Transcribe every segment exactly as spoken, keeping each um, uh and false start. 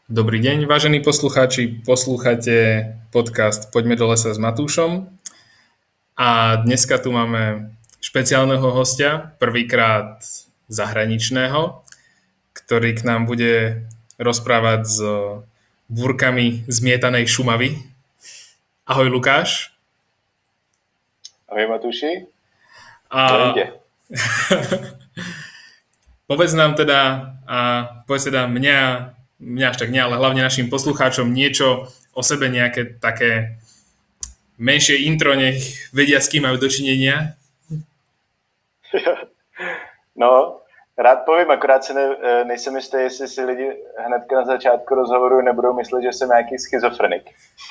Dobrý deň, vážení poslucháči, poslúchate podcast Poďme do lesa s Matúšom a dneska tu máme špeciálneho hostia, prvýkrát zahraničného, ktorý k nám bude rozprávať s búrkami zmietanej Šumavy. Ahoj Lukáš. Ahoj Matúši. A... povedz nám teda, a povedz teda mňa, mňa až tak nie, ale hlavne našim poslucháčom niečo o sebe, nejaké také menšie intro, nech vedia, s kým majú dočinenia. No, rád povím, akorát se ne, nejsem jistý, jestli si lidi hnedka na začátku rozhovoru nebudou myslet, že jsem nějaký schizofrenik.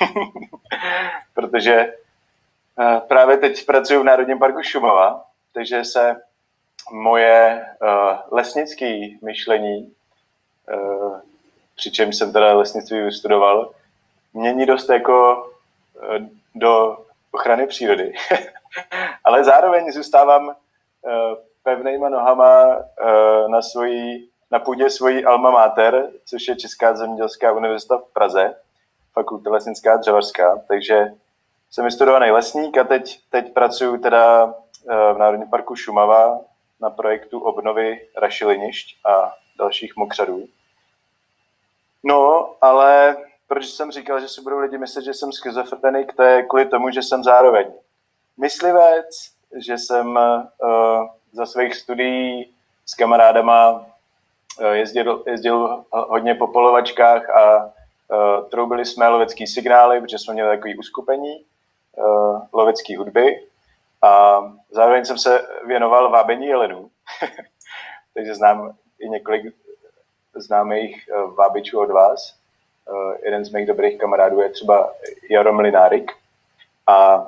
Protože právě teď pracuji v Národním parku Šumava, takže se moje uh, lesnické myšlení, uh, přičemž jsem teda lesnictví vystudoval, mění dost jako uh, do ochrany přírody. Ale zároveň zůstávám uh, pevnýma nohama uh, na, svojí, na půdě svojí alma mater, což je Česká zemědělská univerzita v Praze, fakulta lesnická dřevařská, takže jsem vystudovaný lesník a teď, teď pracuji teda uh, v Národním parku Šumava na projektu obnovy rašelinišť a dalších mokřadů. No, ale proč jsem říkal, že si budou lidi myslet, že jsem schizofrenik, to je kvůli tomu, že jsem zároveň myslivec, že jsem uh, za svých studií s kamarádama uh, jezdil, jezdil hodně po polovačkách a uh, troubili jsme lovecký signály, protože jsme měli takový uskupení uh, lovecký hudby. A zároveň jsem se věnoval vábení jelenů, takže znám i několik známých vábičů od vás. Jeden z mých dobrých kamarádů je třeba Jaro Mlinárik. A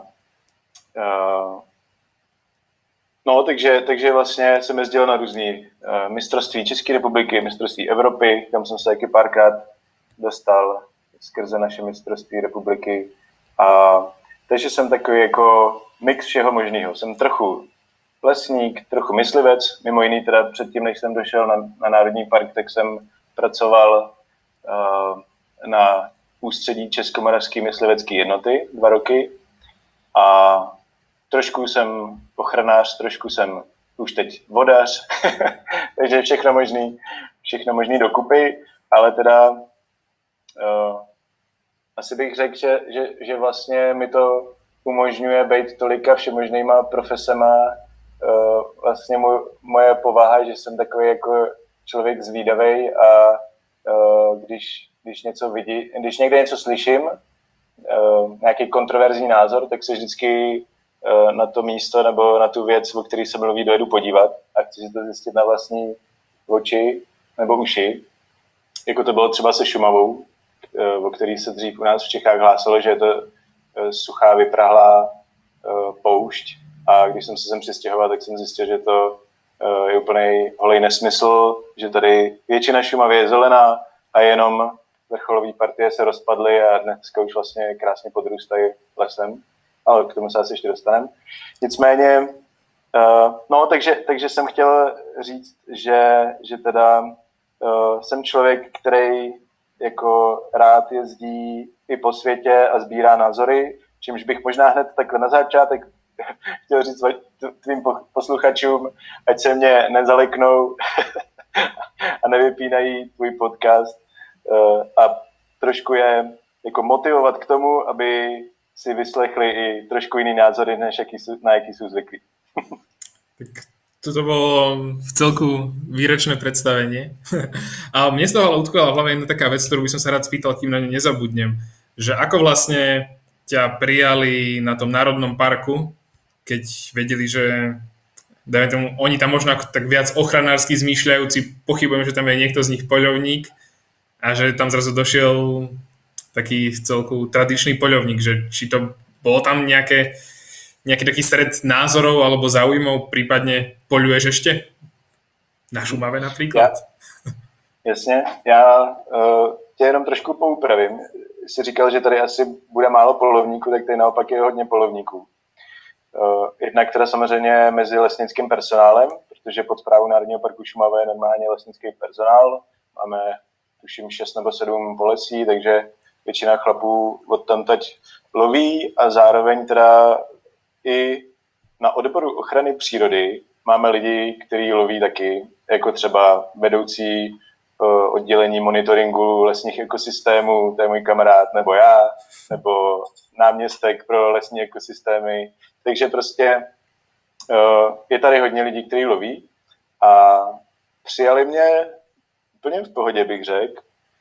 no, takže, takže vlastně jsem jezdil na různý mistrovství České republiky, mistrovství Evropy, kam jsem se taky párkrát dostal skrze naše mistrovství republiky. A takže jsem takový jako mix všeho možného. Jsem trochu lesník, trochu myslivec, mimo jiný teda předtím, než jsem došel na, na Národní park, tak jsem pracoval uh, na ústředí Českomoravské myslivecké jednoty dva roky a trošku jsem ochranář, trošku jsem už teď vodař, takže všechno možný, všechno možný dokupy, ale teda uh, asi bych řekl, že, že, že vlastně mi to umožňuje být tolika všemožnýma profesema. Uh, vlastně můj, moje povaha, že jsem takový jako člověk zvídavej a uh, když, když něco vidí, když někde něco slyším, uh, nějaký kontroverzní názor, tak se vždycky uh, na to místo nebo na tu věc, o který se mluví, dojedu podívat a chci si to zjistit na vlastní oči nebo uši. Jako to bylo třeba se Šumavou, uh, o který se dřív u nás v Čechách hlásalo, že je to suchá, vyprahlá uh, poušť. A když jsem se sem přistěhoval, tak jsem zjistil, že to uh, je úplný holej nesmysl, že tady většina Šumavy je zelená a jenom vrcholové partie se rozpadly a dneska už vlastně krásně podrůstají lesem. Ale k tomu se asi ještě dostaneme. Nicméně, uh, no, takže, takže jsem chtěl říct, že, že teda uh, jsem člověk, který jako rád jezdí i po světě a sbírá názory, čímž bych možná hned takhle na začátek chtěl říct tvým posluchačům, ať se mě nezaleknou a nevypínají tvůj podcast a trošku je jako motivovat k tomu, aby si vyslechli i trošku jiný názory, než jaký sú, na jaký sú zvyklí. Tak toto bolo v celku výročné predstavenie. A mne z toho ale utkala v hlave jedna taká vec, ktorú by som sa rád spýtal, kým na ňu nezabudnem. Že ako vlastne ťa prijali na tom Národnom parku, keď vedeli, že dajme tomu, oni tam možno tak viac ochranársky zmýšľajúci, pochybujem, že tam je niekto z nich poľovník a že tam zrazu došiel taký celku tradičný poľovník, že či to bolo tam nejaké nejaký taký stred názorov alebo záujmov, prípadne poľuješ ešte? Na Šumave například? Já, jasně, já uh, tě jenom trošku poupravím. Jsi říkal, že tady asi bude málo polovníků, tak tady naopak je hodně polovníků. Uh, jednak teda samozřejmě mezi lesnickým personálem, protože pod správou Národního parku Šumava je normálně lesnický personál. Máme tuším šest nebo sedm polesí, takže většina chlapů odtamtať loví a zároveň teda i na odboru ochrany přírody máme lidi, kteří loví taky, jako třeba vedoucí oddělení monitoringu lesních ekosystémů, to je můj kamarád, nebo já, nebo náměstek pro lesní ekosystémy. Takže prostě je tady hodně lidí, kteří loví a přijali mě úplně v pohodě, bych řekl,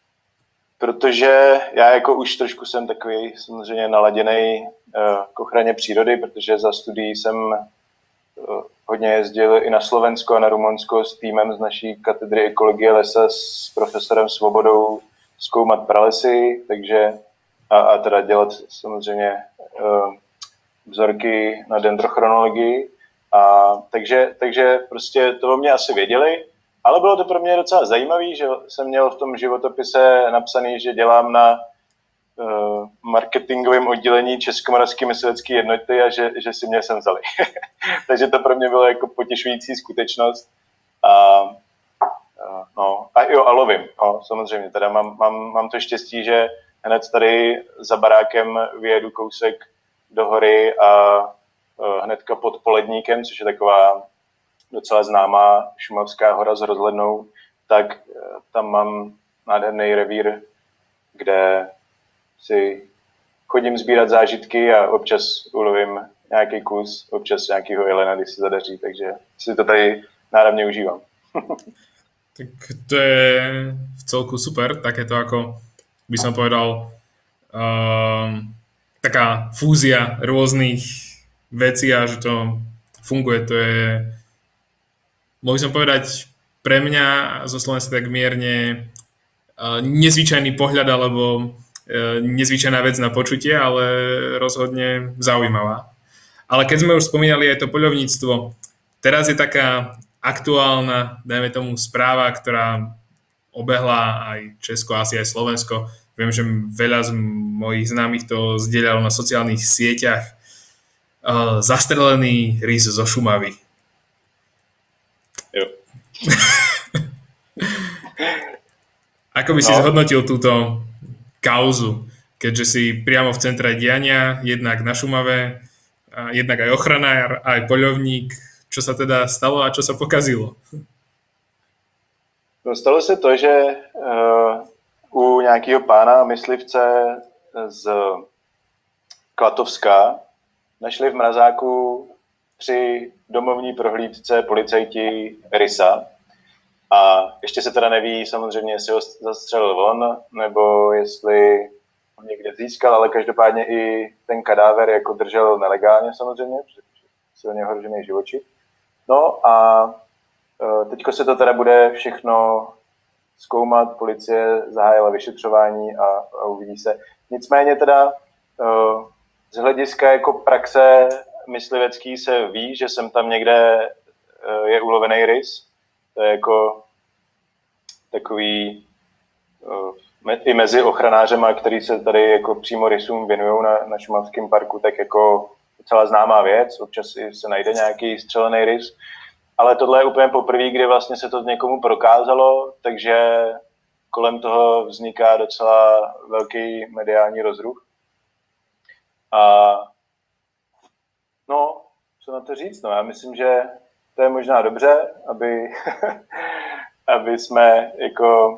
protože já jako už trošku jsem takový samozřejmě naladěnej k ochraně přírody, protože za studií jsem hodně jezdil i na Slovensko a na Rumunsko s týmem z naší katedry ekologie lesa s profesorem Svobodou zkoumat pralesy, takže a, a teda dělat samozřejmě uh, vzorky na dendrochronologii. A takže, takže prostě to o mě asi věděli, ale bylo to pro mě docela zajímavé, že jsem měl v tom životopise napsaný, že dělám na uh, marketingovém oddělení Českomoravské myslivecké jednoty a že, že si mě sem vzali. Takže to pro mě bylo jako potěšující skutečnost. A, uh, no, a jo, a lovím, no, samozřejmě. Teda mám, mám, mám to štěstí, že hned tady za barákem vyjedu kousek do hory a uh, hnedka pod Poledníkem, což je taková docela známá šumavská hora s rozhlednou, tak uh, tam mám nádherný revír, kde si chodím sbírat zážitky a občas ulovím nějaký kus, občas nějakýho jelena, když se zadaří, takže si to tady náravně užívám. Tak to je v celku super, takéto ako by som povedal um, taká fúzia rôznych vecí a že to funguje, to je, mohol som povedať, pre mňa zo Slovenska tak mierne uh, nezvyčajný pohľad alebo uh, nezvyčajná vec na počutie, ale rozhodne zaujímavá. Ale keď sme už spomínali aj to poľovníctvo, teraz je taká aktuálna, dajme tomu, správa, ktorá obehla aj Česko, asi aj Slovensko. Viem, že veľa z mojich známych to zdieľalo na sociálnych sieťach. Uh, zastrelený rys zo Šumavy. Jo. Ako by si no. zhodnotil túto kauzu, keďže si priamo v centre diania, jednak na Šumave, jednak aj ochranár, aj poľovník, čo sa teda stalo a čo sa pokazilo? No, stalo se to, že uh, u nějakého pána myslivce z Klatovska našli v mrazáku při domovní prohlídce policajti rysa. A ještě se teda neví samozřejmě, jestli ho zastřelil on, nebo jestli ho někde získal, ale každopádně i ten kadáver jako držel nelegálně samozřejmě, protože silně ohrožený živočich. No a teďko se to teda bude všechno zkoumat, policie zahájila vyšetřování a, a uvidí se. Nicméně teda z hlediska jako praxe myslivecký se ví, že jsem tam někde je ulovený rys. To je jako takový i mezi ochranářema, který se tady jako přímo rysům věnují na, na Šumavském parku, tak jako docela známá věc. Občas se najde nějaký střelený rys. Ale tohle je úplně poprvé, kdy vlastně se to někomu prokázalo, takže kolem toho vzniká docela velký mediální rozruch. A no, co na to říct? No, já myslím, že to je možná dobře, aby, aby jsme jako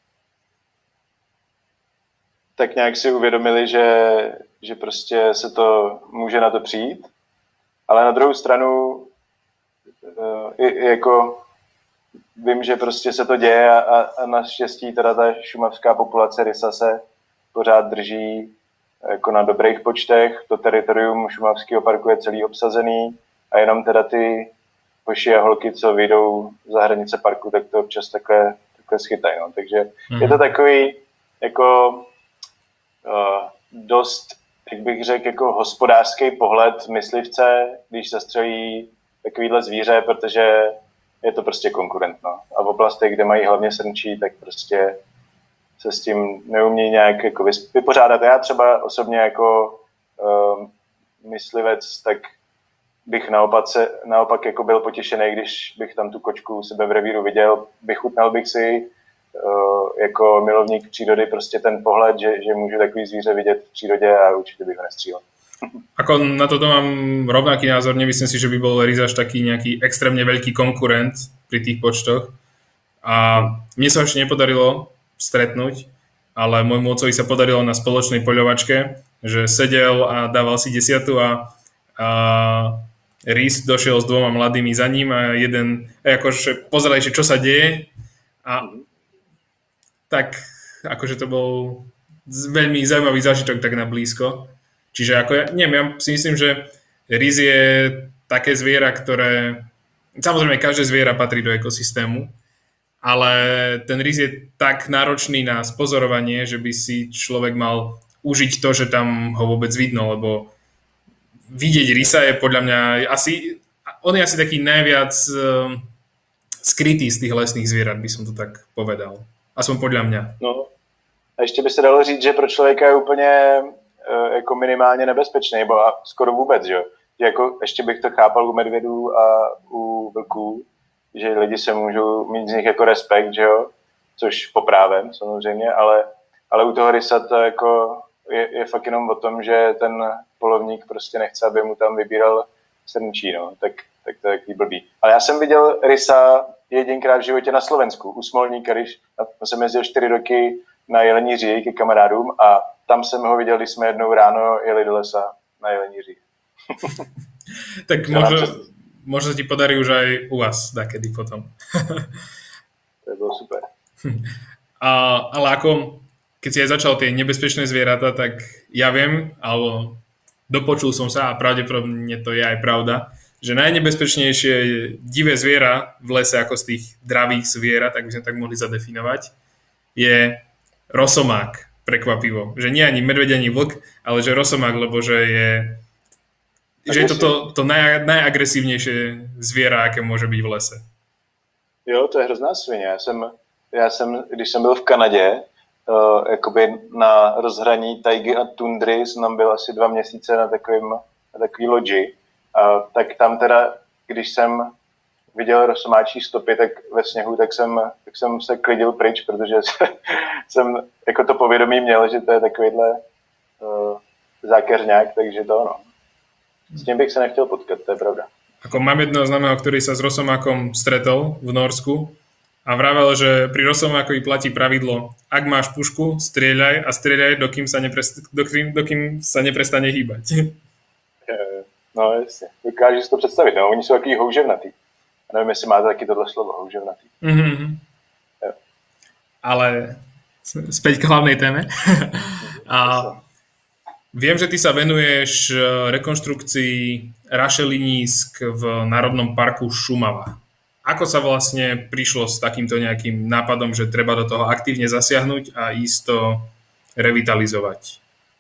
tak nějak si uvědomili, že, že prostě se to může na to přijít. Ale na druhou stranu i, i jako vím, že prostě se to děje a, a naštěstí teda ta šumavská populace rysa se pořád drží jako na dobrých počtech. To teritorium Šumavského parku je celý obsazený a jenom teda ty hoši a holky, co vyjdou za hranice parku, tak to občas takhle, takhle schytají. No. Takže mm. je to takový jako uh, dost, jak bych řekl, jako hospodářský pohled myslivce, když zastřelí takovýhle zvíře, protože je to prostě konkurent. No. A v oblastech, kde mají hlavně srnčí, tak prostě se s tím neumí nějak jako vypořádat. Já třeba osobně jako um, myslivec, tak bych naopak, se, naopak jako byl potěšený, když bych tam tu kočku u sebe v revíru viděl, vychutnal bych si, jako milovník přírody prostě ten pohled, že, že můžu takový zvíře vidět v přírodě a určitě bych ho nestřílel. Ako na toto mám rovnaký názor, nemyslím si, že by bol Riz až taký nejaký extrémne veľký konkurent pri tých počtoch. A mne sa ešte nepodarilo stretnúť, ale môjmu otcovi sa podarilo na spoločnej poľovačke, že sedel a dával si desiatu a, a Riz došiel s dvoma mladými za ním a jeden akože pozerali, čo sa deje a tak akože to bol veľmi zaujímavý zážitok tak na blízko. Čiže ako ja, neviem, ja si myslím, že Riz je také zviera, ktoré, samozrejme každé zviera patrí do ekosystému, ale ten Riz je tak náročný na spozorovanie, že by si človek mal užiť to, že tam ho vôbec vidno, lebo vidieť Risa je podľa mňa asi, on je asi taký najviac uh, skrytý z tých lesných zvierat, by som to tak povedal. Aspoň podľa mňa. No, a ještě by se dalo říct, že pro člověka je úplně jako minimálně nebezpečný, nebo skoro vůbec, že jo. Jako ještě bych to chápal u medvědů a u vlků, že lidi se můžou mít z nich jako respekt, že jo, což poprávem samozřejmě, ale, ale u toho rysa to jako je, je fakt jenom o tom, že ten polovník prostě nechce, aby mu tam vybíral srnčí, no, tak, tak to je takový blbý. Ale já jsem viděl rysa jedinkrát v životě na Slovensku, u Smolníka, když jsem jezdil čtyři roky na Jelení říj ke kamarádům a tam jsem ho viděl, když jsme jednou ráno jeli do lesa na Jelení říj. Tak možno, možno ti podarí už aj u vás dakedy potom. To je bylo super. A, ale ako, keď si aj začal tie nebezpečné zvieratá, tak ja viem, alebo dopočul som sa a pravdepodobne to je aj pravda, že najnebezpečnejšie divé zviera v lese ako z tých dravých zvierat, tak by sme tak mohli zadefinovať, je rosomák, prekvapivo. Že nie ani medveď, ani vlk, ale že rosomák, lebo že je, že je to to, to naj, najagresívnejšie zviera, aké môže byť v lese. Jo, to je hrozná svině. Já jsem, já jsem, když jsem byl v Kanadě, uh, jakoby na rozhraní tajgy a tundry, jsem byl asi dva měsíce na takovým, na takový loďi, uh, tak tam teda, když jsem viděl rosomáčí stopy tak ve sněhu, tak jsem, tak jsem se klidil pryč, protože jsem jako to povědomí měl, že to je takovýhle uh, zákeřňák, takže to ono. S tím bych se nechtěl potkat, to je pravda. Ako mám jedného známeho, ktorý sa s rosomákom stretol v Norsku a vravel, že pri rosomákovi platí pravidlo, ak máš pušku, strieľaj a strieľaj, dokým sa, neprest, dokým, dokým sa neprestane hýbať. No jasně, dokážu si to představit, no, oni jsou takový houževnatý. Nevím, jestli máte taky tohle slovo, houževnatý. Mm-hmm. Ale späť k hlavnej téme. A viem, že ty sa venuješ rekonštrukcii rašelinísk v Národnom parku Šumava. Ako sa vlastne prišlo s takýmto nejakým nápadom, že treba do toho aktívne zasiahnuť a ísť to revitalizovať?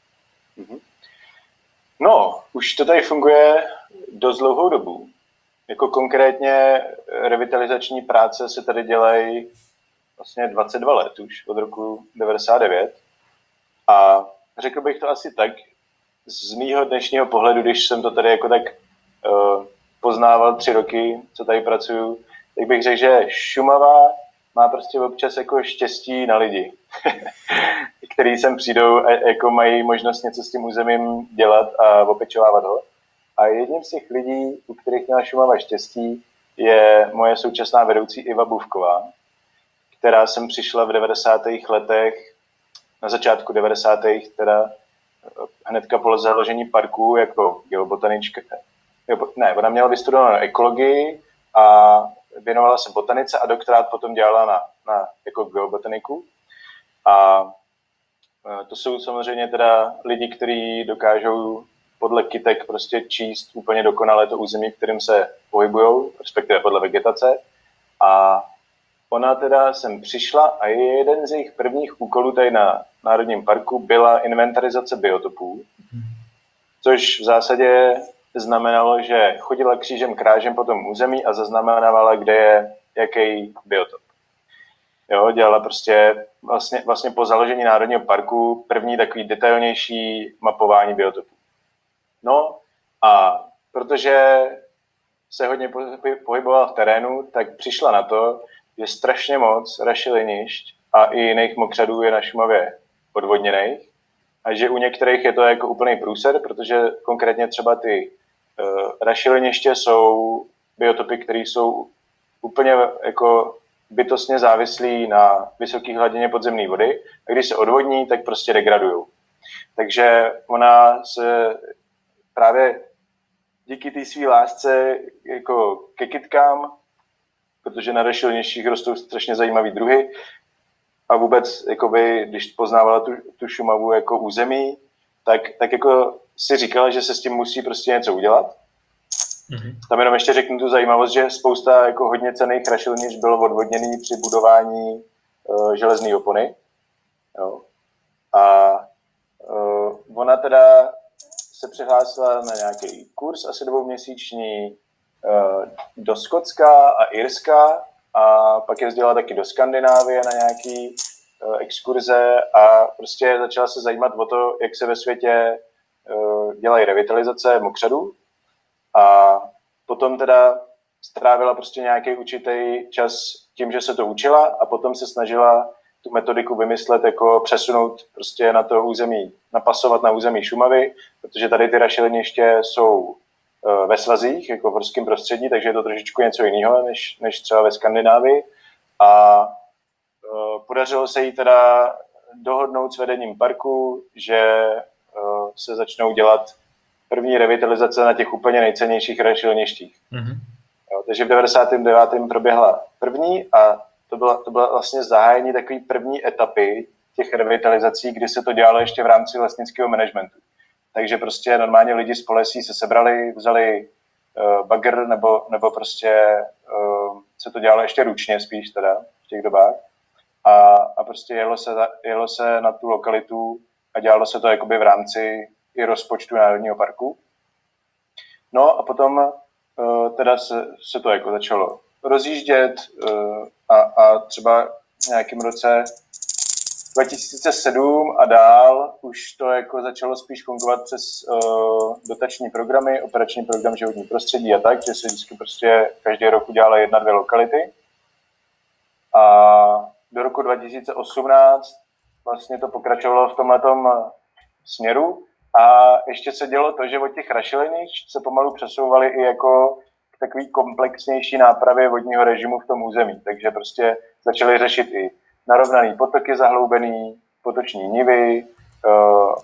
No, už to tady funguje dost dlouhou dobu. Jako konkrétně revitalizační práce se tady dělají vlastně dvacet dva let už, od roku devadesát devět. A řekl bych to asi tak, z mýho dnešního pohledu, když jsem to tady jako tak uh, poznával tři roky, co tady pracuju, tak bych řekl, že Šumava má prostě občas jako štěstí na lidi, který sem přijdou a jako mají možnost něco s tím územím dělat a opečovávat ho. A jedním z těch lidí, u kterých měla Šumava štěstí, je moje současná vedoucí Iva Bůvková, která sem přišla v devadesátých letech, na začátku devadesátých teda hnedka po založení parku jako geobotanička. Ne, ona měla vystudovanou ekologii a věnovala se botanice a doktorát potom dělala na, na jako geobotaniku. A to jsou samozřejmě teda lidi, kteří dokážou podle kytek prostě číst úplně dokonale to území, kterým se pohybujou, respektive podle vegetace. A ona teda sem přišla a jeden z jejich prvních úkolů tady na Národním parku byla inventarizace biotopů, což v zásadě znamenalo, že chodila křížem krážem po tom území a zaznamenávala, kde je jaký biotop. Jo, dělala prostě vlastně, vlastně po založení Národního parku první takový detailnější mapování biotopů. No a protože se hodně pohybovala v terénu, tak přišla na to, že strašně moc rašelinišť a i jiných mokřadů je na Šumavě odvodněných. A že u některých je to jako úplný průser, protože konkrétně třeba ty uh, rašeliniště jsou biotopy, které jsou úplně jako bytostně závislí na vysoké hladině podzemní vody a když se odvodní, tak prostě degradují. Takže ona se právě díky té své lásce jako ke kytkám, protože na rašeliništích rostou strašně zajímavý druhy a vůbec, jakoby, když poznávala tu, tu Šumavu jako území, tak, tak jako si říkala, že se s tím musí prostě něco udělat. Mm-hmm. Tam jenom ještě řeknu tu zajímavost, že spousta jako hodně cenných rašelinišť bylo odvodněný při budování uh, železné opony. Jo. A uh, ona teda se přihlásila na nějaký kurz asi dvouměsíční uh, do Skotska a Irska a pak jezdila taky do Skandinávie na nějaký uh, exkurze a prostě začala se zajímat o to, jak se ve světě uh, dělají revitalizace mokřadů. A potom teda strávila prostě nějaký určitý čas tím, že se to učila a potom se snažila tu metodiku vymyslet, jako přesunout prostě na to území, napasovat na území Šumavy, protože tady ty rašeliniště jsou uh, ve svazích, jako v horském prostředí, takže je to trošičku něco jiného, než, než třeba ve Skandinávii. A uh, podařilo se jí teda dohodnout s vedením parku, že uh, se začnou dělat první revitalizace na těch úplně nejcennějších rašeliništích. Mm-hmm. Jo, takže v devadesátém devátém proběhla první a to byla, to byla vlastně zahájení takové první etapy těch revitalizací, kdy se to dělalo ještě v rámci lesnického managementu. Takže prostě normálně lidi z Polesí se sebrali, vzali uh, bagr nebo, nebo prostě uh, se to dělalo ještě ručně spíš teda v těch dobách a, a prostě jelo se, jelo se na tu lokalitu a dělalo se to jakoby v rámci i rozpočtu Národního parku. No a potom uh, teda se, se to jako začalo rozjíždět uh, a, a třeba v nějakém roce dva tisíce sedm a dál už to jako začalo spíš fungovat přes uh, dotační programy, operační program životní prostředí a tak, že se vždycky prostě každý rok udělala jedna, dvě lokality. A do roku dva tisíce osmnáct vlastně to pokračovalo v tomhletom směru. A ještě se dělo to, že od těch rašelinišť se pomalu přesouvaly i jako k takový komplexnější nápravě vodního režimu v tom území. Takže prostě začali řešit i narovnaný potoky zahloubený, potoční nivy, uh,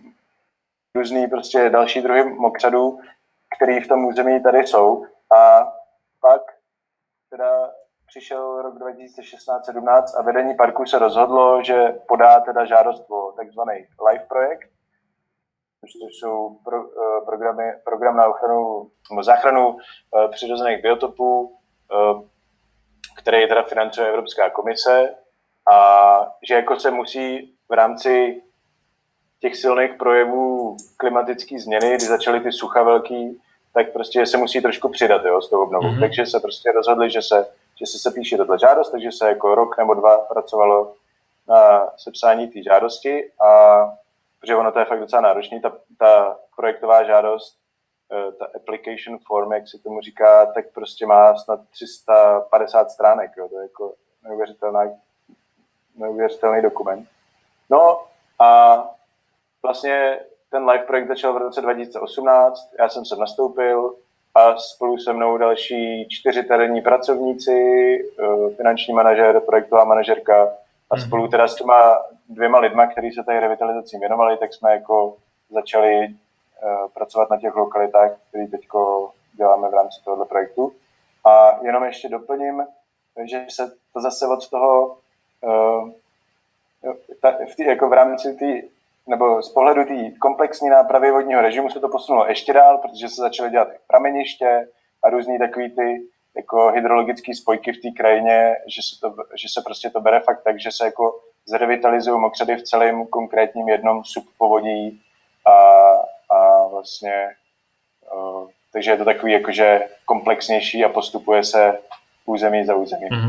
různý prostě další druhy mokřadů, který v tom území tady jsou. A pak teda přišel rok dva tisíce šestnáct sedmnáct a vedení parku se rozhodlo, že podá teda žádost o takzvaný LIFE projekt, což jsou pro, uh, programy, program na ochranu, nebo záchranu uh, přirozených biotopů, uh, který teda financuje Evropská komise a že jako se musí v rámci těch silných projevů klimatické změny, kdy začaly ty sucha velký, tak prostě se musí trošku přidat, jo, s tou obnovou. Mm-hmm. Takže se prostě rozhodli, že se, že se sepíše tato žádost, takže se jako rok nebo dva pracovalo na sepsání té žádosti a protože ono to je fakt docela náročný, ta, ta projektová žádost, ta application form, jak se tomu říká, tak prostě má snad tři sta padesát stránek, jo, to je jako neuvěřitelný, neuvěřitelný dokument. No a vlastně ten live projekt začal v roce dva tisíce osmnáct, já jsem se nastoupil a spolu se mnou další čtyři terénní pracovníci, finanční manažer, projektová manažerka a spolu teda s těma dvěma lidma, kteří se tady revitalizací věnovali, tak jsme jako začali uh, pracovat na těch lokalitách, které teď děláme v rámci tohoto projektu. A jenom ještě doplním, že se to zase od toho, uh, ta, v, tý, jako v rámci tý, nebo z pohledu té komplexní nápravy vodního režimu se to posunulo ještě dál, protože se začaly dělat prameniště a různý takový ty jako hydrologické spojky v té krajině, že se, to, že se prostě to bere fakt tak, že se jako zrevitalizují mokřady v celém konkrétním jednom subpovodí a, a vlastně uh, takže je to takový jakože komplexnější a postupuje se území za území. Mm-hmm.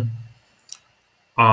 A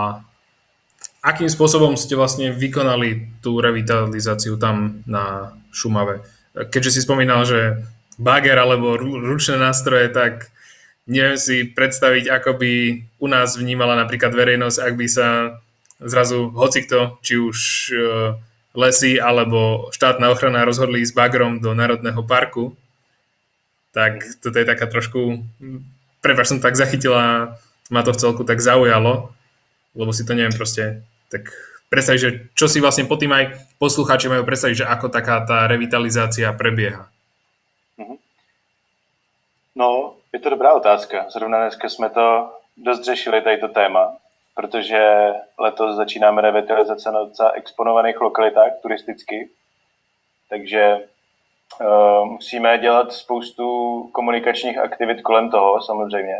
akým spôsobom ste vlastne vykonali tú revitalizáciu tam na Šumave? Keďže si spomínal, že bager alebo ručné nástroje, tak neviem si predstaviť, ako by u nás vnímala napríklad verejnosť, ak by sa zrazu hocikto, či už lesy alebo štátna ochrana rozhodli s bagrom do národného parku, tak toto je taká trošku, prepáč, som tak zachytila, ma to v celku tak zaujalo, lebo si to neviem proste tak predstaviť, že čo si vlastne po tým aj poslucháči majú predstaviť, že ako taká tá revitalizácia prebieha. No, je to dobrá otázka. Zrovna dneska jsme to dost řešili, tady to téma, protože letos začínáme revitalizace na docela exponovaných lokalitách turisticky, takže uh, musíme dělat spoustu komunikačních aktivit kolem toho samozřejmě.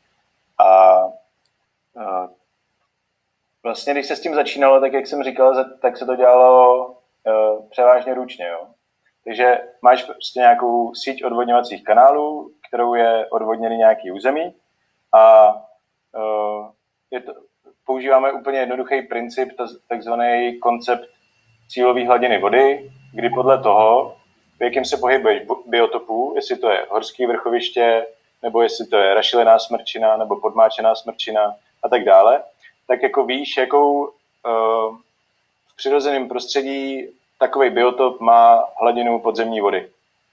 A uh, vlastně, když se s tím začínalo, tak jak jsem říkal, tak se to dělalo uh, převážně ručně. Jo? Takže máš prostě nějakou síť odvodňovacích kanálů, kterou je odvodněný nějaký území a uh, je to, používáme úplně jednoduchý princip, takzvaný koncept cílové hladiny vody, kdy podle toho, v jakém se pohybuješ biotopu, jestli to je horské vrchoviště, nebo jestli to je rašilená smrčina, nebo podmáčená smrčina a tak dále, tak jako víš, jakou uh, v přirozeném prostředí takový biotop má hladinu podzemní vody.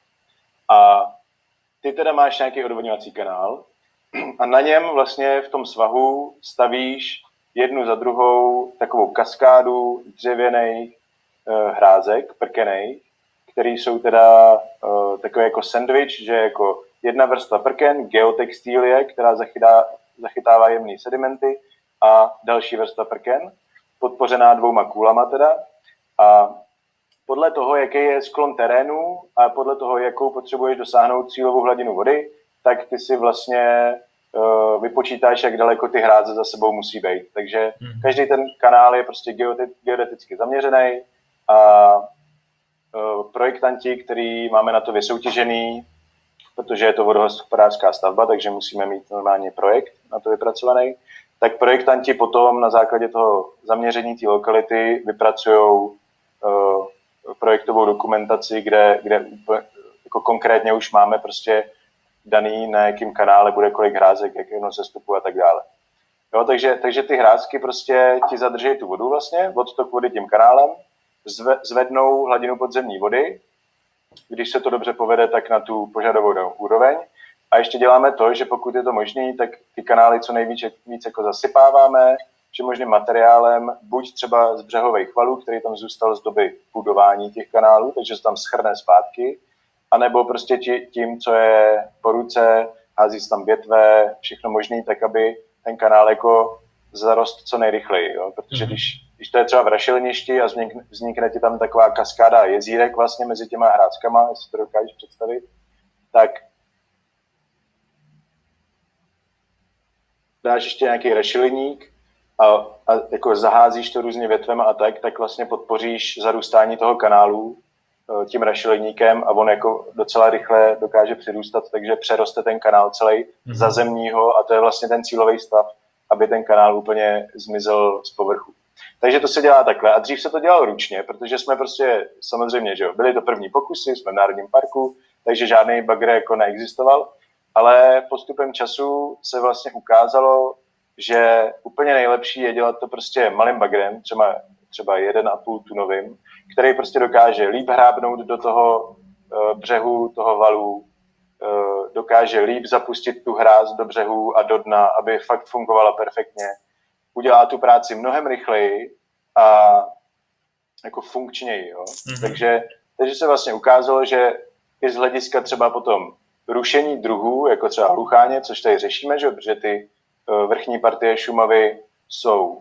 A ty teda máš nějaký odvodňovací kanál a na něm vlastně v tom svahu stavíš jednu za druhou takovou kaskádu dřevěných uh, hrázek, prkených, který jsou teda uh, takové jako sandwich, že jako jedna vrstva prken, geotextílie, která zachytá, zachytává jemné sedimenty a další vrstva prken, podpořená dvouma kůlama teda. A podle toho, jaký je sklon terénu a podle toho, jakou potřebuješ dosáhnout cílovou hladinu vody, tak ty si vlastně uh, vypočítáš, jak daleko ty hráze za sebou musí být. Takže hmm. každý ten kanál je prostě geodeticky zaměřený a uh, projektanti, který máme na to vysoutěžený, protože je to vodohospodářská stavba, takže musíme mít normálně projekt na to vypracovaný, tak projektanti potom na základě toho zaměření té lokality vypracujou uh, projektovou dokumentaci, kde, kde jako konkrétně už máme prostě daný, na jakém kanále bude kolik hrázek, jakého sestupu a tak dále. Jo, takže, takže ty hrázky prostě ti zadrží tu vodu vlastně, odtok vody tím kanálem, zve, zvednou hladinu podzemní vody, když se to dobře povede, tak na tu požadovanou úroveň. A ještě děláme to, že pokud je to možné, tak ty kanály co nejvíc víc jako zasypáváme, že možným materiálem, buď třeba z břehových valů, který tam zůstal z doby budování těch kanálů, takže se tam schrne zpátky, anebo prostě tím, co je po ruce, hází se tam větve, všechno možné, tak aby ten kanál jako zarost co nejrychleji. Jo? Protože když, když to je třeba v rašeliništi a vznikne, vznikne ti tam taková kaskáda jezírek vlastně mezi těma hráckama, jestli to dokážeš představit, tak dáš ještě nějaký rašeliník, A, a jako zaházíš to různě větvema a tak, tak vlastně podpoříš zarůstání toho kanálu tím rašeliníkem a on jako docela rychle dokáže přirůstat, takže přeroste ten kanál celý mm-hmm. za zemního a to je vlastně ten cílový stav, aby ten kanál úplně zmizel z povrchu. Takže to se dělá takhle. A dřív se to dělalo ručně, protože jsme prostě, samozřejmě, že jo, byly to první pokusy, jsme v Národním parku, takže žádný bagr jako neexistoval, ale postupem času se vlastně ukázalo, že úplně nejlepší je dělat to prostě malým bagrem, třeba, třeba jeden a půl tunovým, který prostě dokáže líp hrábnout do toho uh, břehu, toho valu, uh, dokáže líp zapustit tu hráz do břehu a do dna, aby fakt fungovala perfektně. Udělá tu práci mnohem rychleji a jako funkčněji. Jo? Mm-hmm. Takže, takže se vlastně ukázalo, že i z hlediska třeba potom rušení druhů, jako třeba hlucháně, což tady řešíme, že? Protože ty vrchní partie Šumavy jsou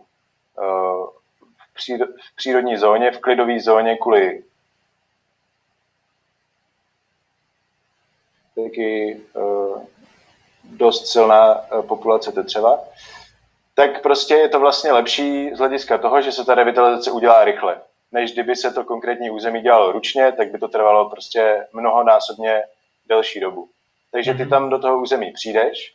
v přírodní zóně, v klidové zóně kvůli taky dost silná populace tetřeva, tak prostě je to vlastně lepší z hlediska toho, že se ta revitalizace udělá rychle. Než kdyby se to konkrétní území dělalo ručně, tak by to trvalo prostě mnohonásobně delší dobu. Takže ty tam do toho území přijdeš,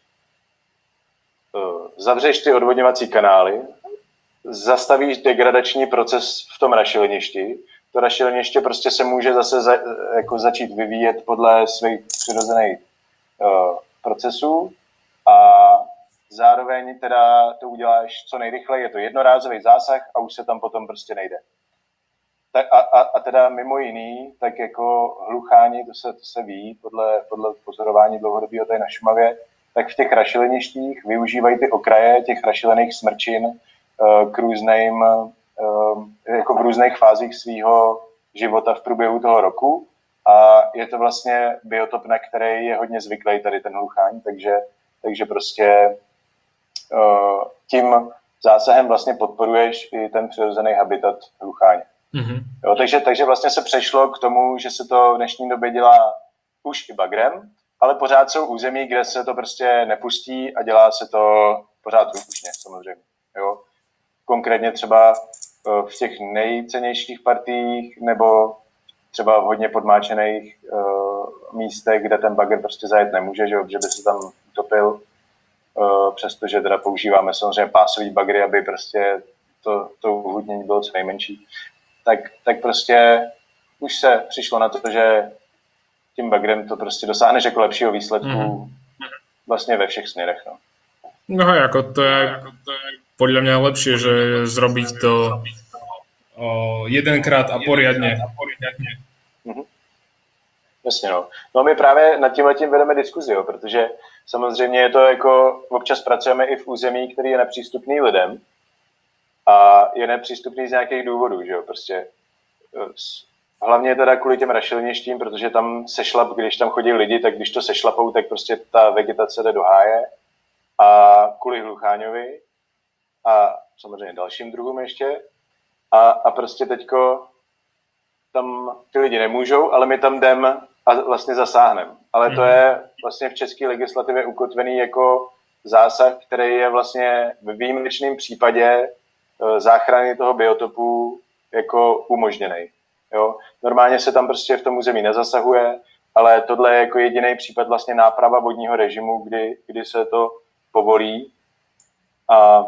zavřeš ty odvodňovací kanály, zastavíš degradační proces v tom rašeliništi. To rašeliniště prostě se může zase za, jako začít vyvíjet podle svých přirozených uh, procesů a zároveň teda to uděláš co nejrychleji, je to jednorázový zásah a už se tam potom prostě nejde. Tak a, a, a teda mimo jiný, tak jako hlucháni, to se, to se ví podle, podle pozorování dlouhodobého tady na Šumavě, tak v těch rašeliništích využívají ty okraje těch rašilených smrčin uh, k různým, uh, jako v různých fázích svého života v průběhu toho roku. A je to vlastně biotop, na který je hodně zvyklý tady ten hlucháň, takže, takže prostě uh, tím zásahem vlastně podporuješ i ten přirozený habitat hlucháně. Mm-hmm. Jo, takže, takže vlastně se přešlo k tomu, že se to v dnešní době dělá už i bagrem, ale pořád jsou území, kde se to prostě nepustí a dělá se to pořád ručně, samozřejmě. Jo. Konkrétně třeba v těch nejcennějších partiích nebo třeba v hodně podmáčených uh, místech, kde ten bagr prostě zajet nemůže, že, že by se tam utopil, uh, přestože teda používáme samozřejmě pásový bagry, aby prostě to, to uhudnění bylo co nejmenší. Tak, tak prostě už se přišlo na to, že tím bagrem to prostě dosáhneš jako lepšího výsledku mm. vlastně ve všech směrech. No, no jako to je podľa mňa lepšie, že zrobiť to o, jedenkrát a poriadne. Mm-hmm. Jasně, no. No a my právě nad tím letím vedeme diskuzi, jo, protože samozřejmě je to jako, občas pracujeme i v území, který je nepřístupný lidem a je nepřístupný z nějakých důvodů, že jo, prostě hlavně teda kvůli těm rašeliništím, protože tam sešlap, když tam chodí lidi, tak když to sešlapou, tak prostě ta vegetace jde do háje a kvůli hlucháňovi a samozřejmě dalším druhům ještě a, a prostě teďko tam ty lidi nemůžou, ale my tam jdem a vlastně zasáhneme. Ale to je vlastně v české legislativě ukotvený jako zásah, který je vlastně ve výjimečném případě záchrany toho biotopu jako umožněný. Jo? Normálně se tam prostě v tom území nezasahuje, ale tohle je jako jediný případ vlastně náprava vodního režimu, kdy, kdy se to povolí. A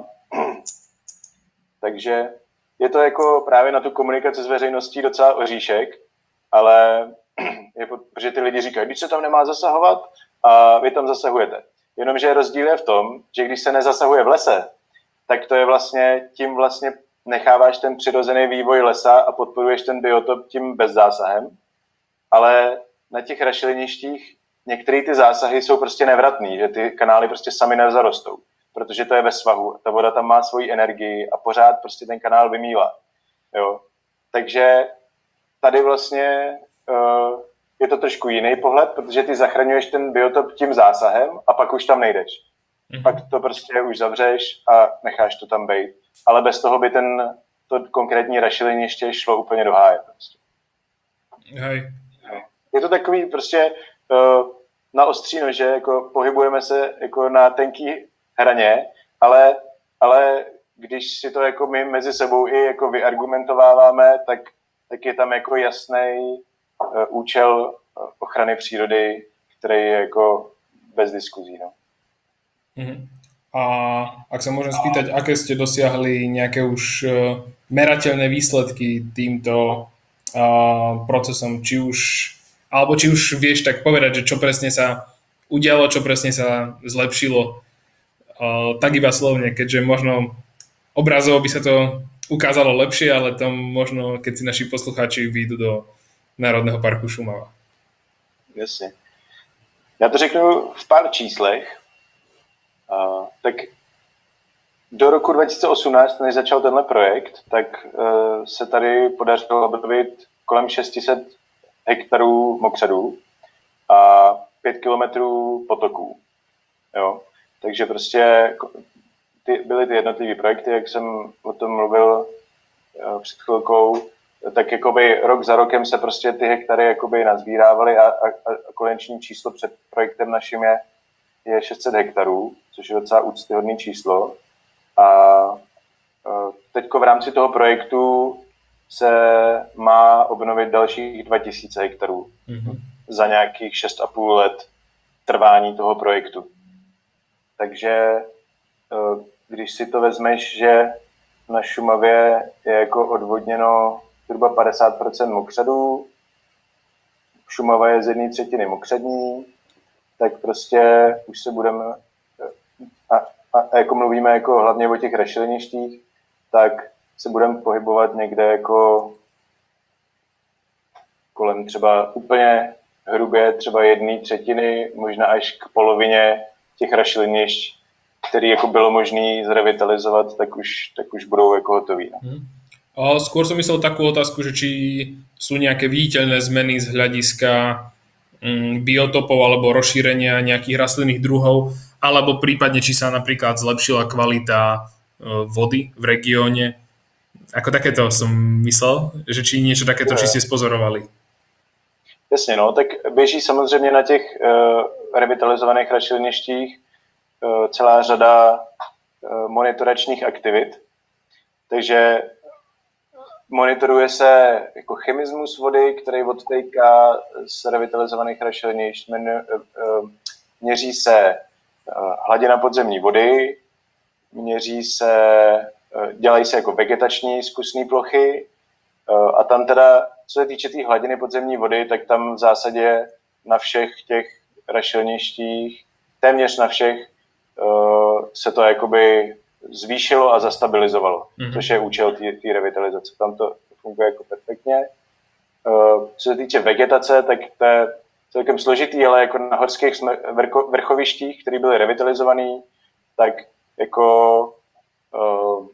takže je to jako právě na tu komunikaci s veřejností docela oříšek, ale je, protože ty lidi říkají, když se tam nemá zasahovat a vy tam zasahujete. Jenomže rozdíl je v tom, že když se nezasahuje v lese, tak to je vlastně, tím vlastně necháváš ten přirozený vývoj lesa a podporuješ ten biotop tím bezzásahem, ale na těch rašeliništích některé ty zásahy jsou prostě nevratný, že ty kanály prostě sami nezarostou, protože to je ve svahu, ta voda tam má svoji energii a pořád prostě ten kanál vymývá. Jo. Takže tady vlastně uh, je to trošku jiný pohled, protože ty zachraňuješ ten biotop tím zásahem a pak už tam nejdeš. Mm-hmm. Pak to prostě už zavřeš a necháš to tam bejt. Ale bez toho by ten, to konkrétní rašeliniště šlo úplně do háje. Prostě. Hej. Je to takový prostě uh, na ostří nože, jako pohybujeme se jako na tenký hraně, ale, ale když si to jako my mezi sebou i jako vyargumentováváme, tak, tak je tam jako jasný uh, účel ochrany přírody, který je jako bez diskuzí. No. Mm-hmm. A ak sa môžem spýtať, aké ste dosiahli nejaké už uh, merateľné výsledky týmto uh, procesom, či už, alebo či už vieš tak povedať, že čo presne sa udialo, čo presne sa zlepšilo, uh, tak iba slovne, keďže možno obrazovo by sa to ukázalo lepšie, ale to možno, keď si naši poslucháči vyjdú do Národného parku Šumava. Jasně. Já to řeknu v pár číslech. Uh, tak do roku dva tisíce osmnáct, než začal tenhle projekt, tak uh, se tady podařilo obnovit kolem šest set hektarů mokřadů a pět kilometrů potoků. Jo? Takže prostě ty, byly ty jednotlivé projekty, jak jsem o tom mluvil uh, před chvilkou, tak jakoby rok za rokem se prostě ty hektary jakoby nazbírávaly a, a, a konečné číslo před projektem naším je je šest set hektarů, což je docela úctyhodné číslo. A teďko v rámci toho projektu se má obnovit dalších dva tisíce hektarů mm-hmm. za nějakých šest a půl let trvání toho projektu. Takže když si to vezmeš, že na Šumavě je jako odvodněno zhruba padesát procent mokřadů, Šumava je z jedné třetiny mokřadní, tak prostě už se budeme, a, a jako mluvíme jako hlavně o těch rašeliništích, tak se budeme pohybovat někde jako kolem třeba úplně hrubě třeba jedné třetiny, možná až k polovině těch rašelinišť, který jako bylo možné zrevitalizovat, tak už, tak už budou jako hotový. Hmm. A skôr som myslel takú otázku, že či sú nejaké viditeľné zmeny z hľadiska mm, biotopov alebo rozšírenia nejakých rastlinných druhov, alebo prípadne či sa napríklad zlepšila kvalita e, vody v regióne. Ako takéto som myslel, že či niečo takéto, či ste spozorovali. Jasně, no, tak běží samozřejmě na těch uh, revitalizovaných rašeliništích uh, celá řada uh, monitoračních aktivit. Takže monitoruje se jako chemismus vody, který odtéká z revitalizovaných rašelinišť, uh, uh, měří se uh, hladina podzemní vody, měří se, uh, dělají se jako vegetační zkusné plochy uh, a tam teda co se týče té tý hladiny podzemní vody, tak tam v zásadě na všech těch rašeliništích, téměř na všech, uh, se to jakoby zvýšilo a zastabilizovalo, mm-hmm. což je účel té revitalizace. Tam to funguje jako perfektně. Uh, co se týče vegetace, tak to je celkem složitý, ale jako na horských vrcho, vrchovištích, které byly revitalizované, tak jako uh,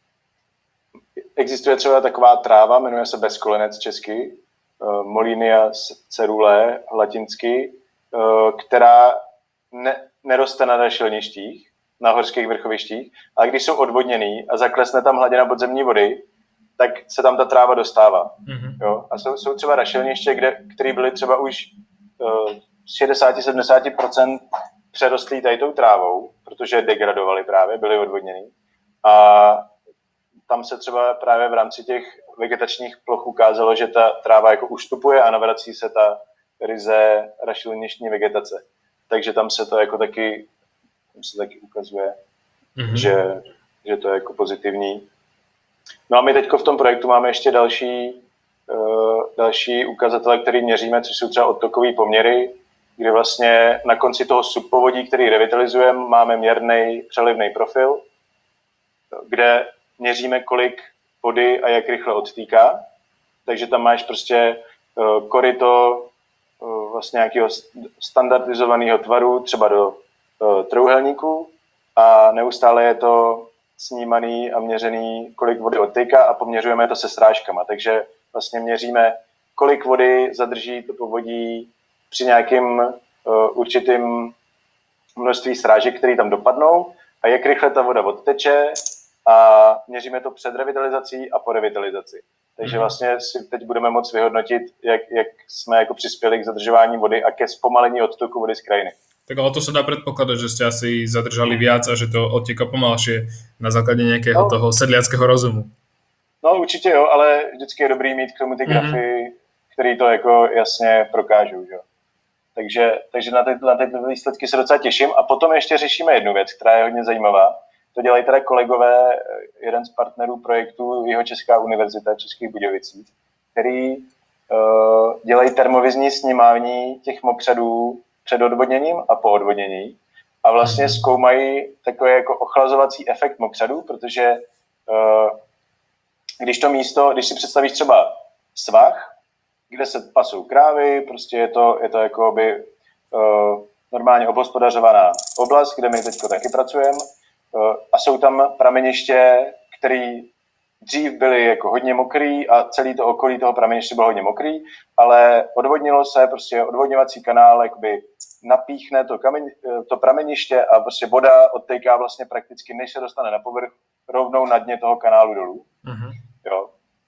existuje třeba taková tráva, jmenuje se bezkolenec česky, uh, Molinia cerule latinsky, uh, která ne, neroste na rašeliništích, na horských vrchovištích, ale když jsou odvodněný a zaklesne tam hladina podzemní vody, tak se tam ta tráva dostává. Mm-hmm. Jo? A jsou, jsou třeba rašeliniště, kde, které byly třeba už uh, z šedesát až sedmdesát procent přerostlý tady tou trávou, protože degradovaly právě, byly odvodněný. A tam se třeba právě v rámci těch vegetačních ploch ukázalo, že ta tráva jako ustupuje a navrací se ta ryze rašeliništní vegetace. Takže tam se to jako taky, tam se taky ukazuje, mm-hmm. že, že to je jako pozitivní. No a my teďko v tom projektu máme ještě další, uh, další ukazatele, který měříme, což jsou třeba odtokové poměry, kdy vlastně na konci toho subpovodí, který revitalizujeme, máme měrný přelivný profil, kde měříme, kolik vody a jak rychle odtýká. Takže tam máš prostě uh, koryto uh, vlastně nějakého standardizovaného tvaru, třeba do uh, trojúhelníku a neustále je to snímaný a měřený, kolik vody odtýká a poměřujeme to se srážkama. Takže vlastně měříme, kolik vody zadrží to povodí při nějakým uh, určitým množství srážek, které tam dopadnou a jak rychle ta voda odteče, a měříme to před revitalizací a po revitalizaci. Takže vlastně si teď budeme moct vyhodnotit, jak, jak jsme jako přispěli k zadržování vody a ke zpomalení odtoku vody z krajiny. Tak ale to sa dá predpokladať, že ste asi zadržali viac a že to odteka pomalšie na základe nejakého no. toho sedliackého rozumu. No určitě jo, ale vždycky je dobrý mít k tomu ty grafy, mm-hmm. který to jako jasně prokážou. Že? Takže, takže na, ty, na ty výsledky se docela těším. A potom ještě řešíme jednu věc, která je hodně zajímavá. To dělají teda kolegové, jeden z partnerů projektu Jihočeská univerzita v Českých Budějovicích, který uh, dělají termovizní snímání těch mokřadů před odvodněním a po odvodnění. A vlastně zkoumají takový jako ochlazovací efekt mokřadů, protože uh, když to místo, když si představíš třeba svah, kde se pasou krávy, prostě je to, je to jako by uh, normálně obhospodařovaná oblast, kde my teďko taky pracujeme, a jsou tam prameniště, které dřív byly jako hodně mokrý a celý to okolí toho prameniště bylo hodně mokrý, ale odvodnilo se, prostě odvodňovací kanál jakoby napíchne to, kamen, to prameniště a prostě voda odtéká vlastně prakticky, než se dostane na povrch, rovnou na dně toho kanálu dolů. Mm-hmm. Jo.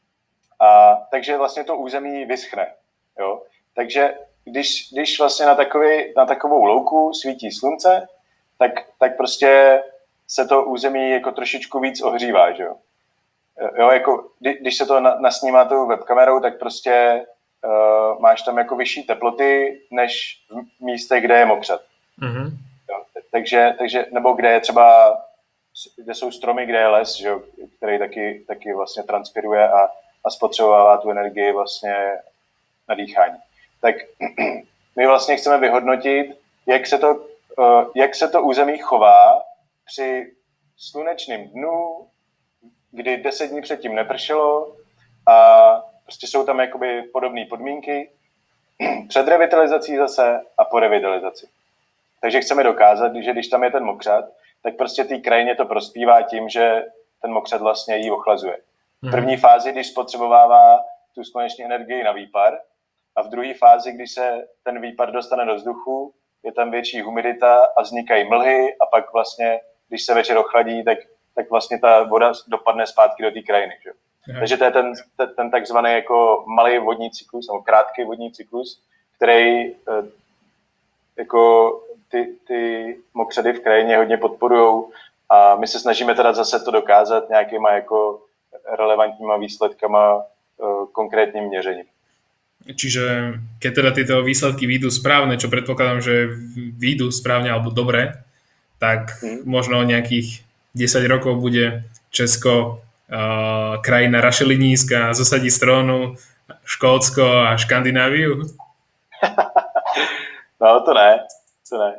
A takže vlastně to území vyschne. Jo. Takže když, když vlastně na, takový, na takovou louku svítí slunce, tak, tak prostě se to území jako trošičku víc ohřívá, že jo. Jo, jako, kdy, když se to na, nasnímá tou webkamerou, tak prostě uh, máš tam jako vyšší teploty, než v místech, kde je mokřad. Mm-hmm. Jo, takže, takže, nebo kde je třeba, kde jsou stromy, kde je les, že jo, který taky, taky vlastně transpiruje a, a spotřebovává tu energii vlastně na dýchání. Tak my vlastně chceme vyhodnotit, jak se to, uh, jak se to území chová při slunečném dnu, kdy deset dní předtím nepršelo a prostě jsou tam jakoby podobné podmínky, před revitalizací zase a po revitalizaci. Takže chceme dokázat, že když tam je ten mokřad, tak prostě té krajině to prospívá tím, že ten mokřad vlastně jí ochlazuje. V první fázi, když spotřebovává tu sluneční energii na výpar, a v druhé fázi, když se ten výpar dostane do vzduchu, je tam větší humidita a vznikají mlhy a pak vlastně, když se večer ochladí, tak, tak vlastně ta voda dopadne zpátky do té krajiny. Že? Takže to je ten, ten, ten takzvaný jako malý vodní cyklus, nebo krátký vodní cyklus, který jako ty, ty mokřady v krajině hodně podporujou a my se snažíme teda zase to dokázat nějakýma jako relevantníma výsledkama, konkrétním měřením. Čiže keď teda tieto výsledky výjdu správne, čo predpokladám, že výjdu správne alebo dobre, tak mm. možno nejakých desať rokov bude Česko uh, krajina rašelinísk a zosadí z trónu Škótsko a Škandináviu? No to ne, to ne.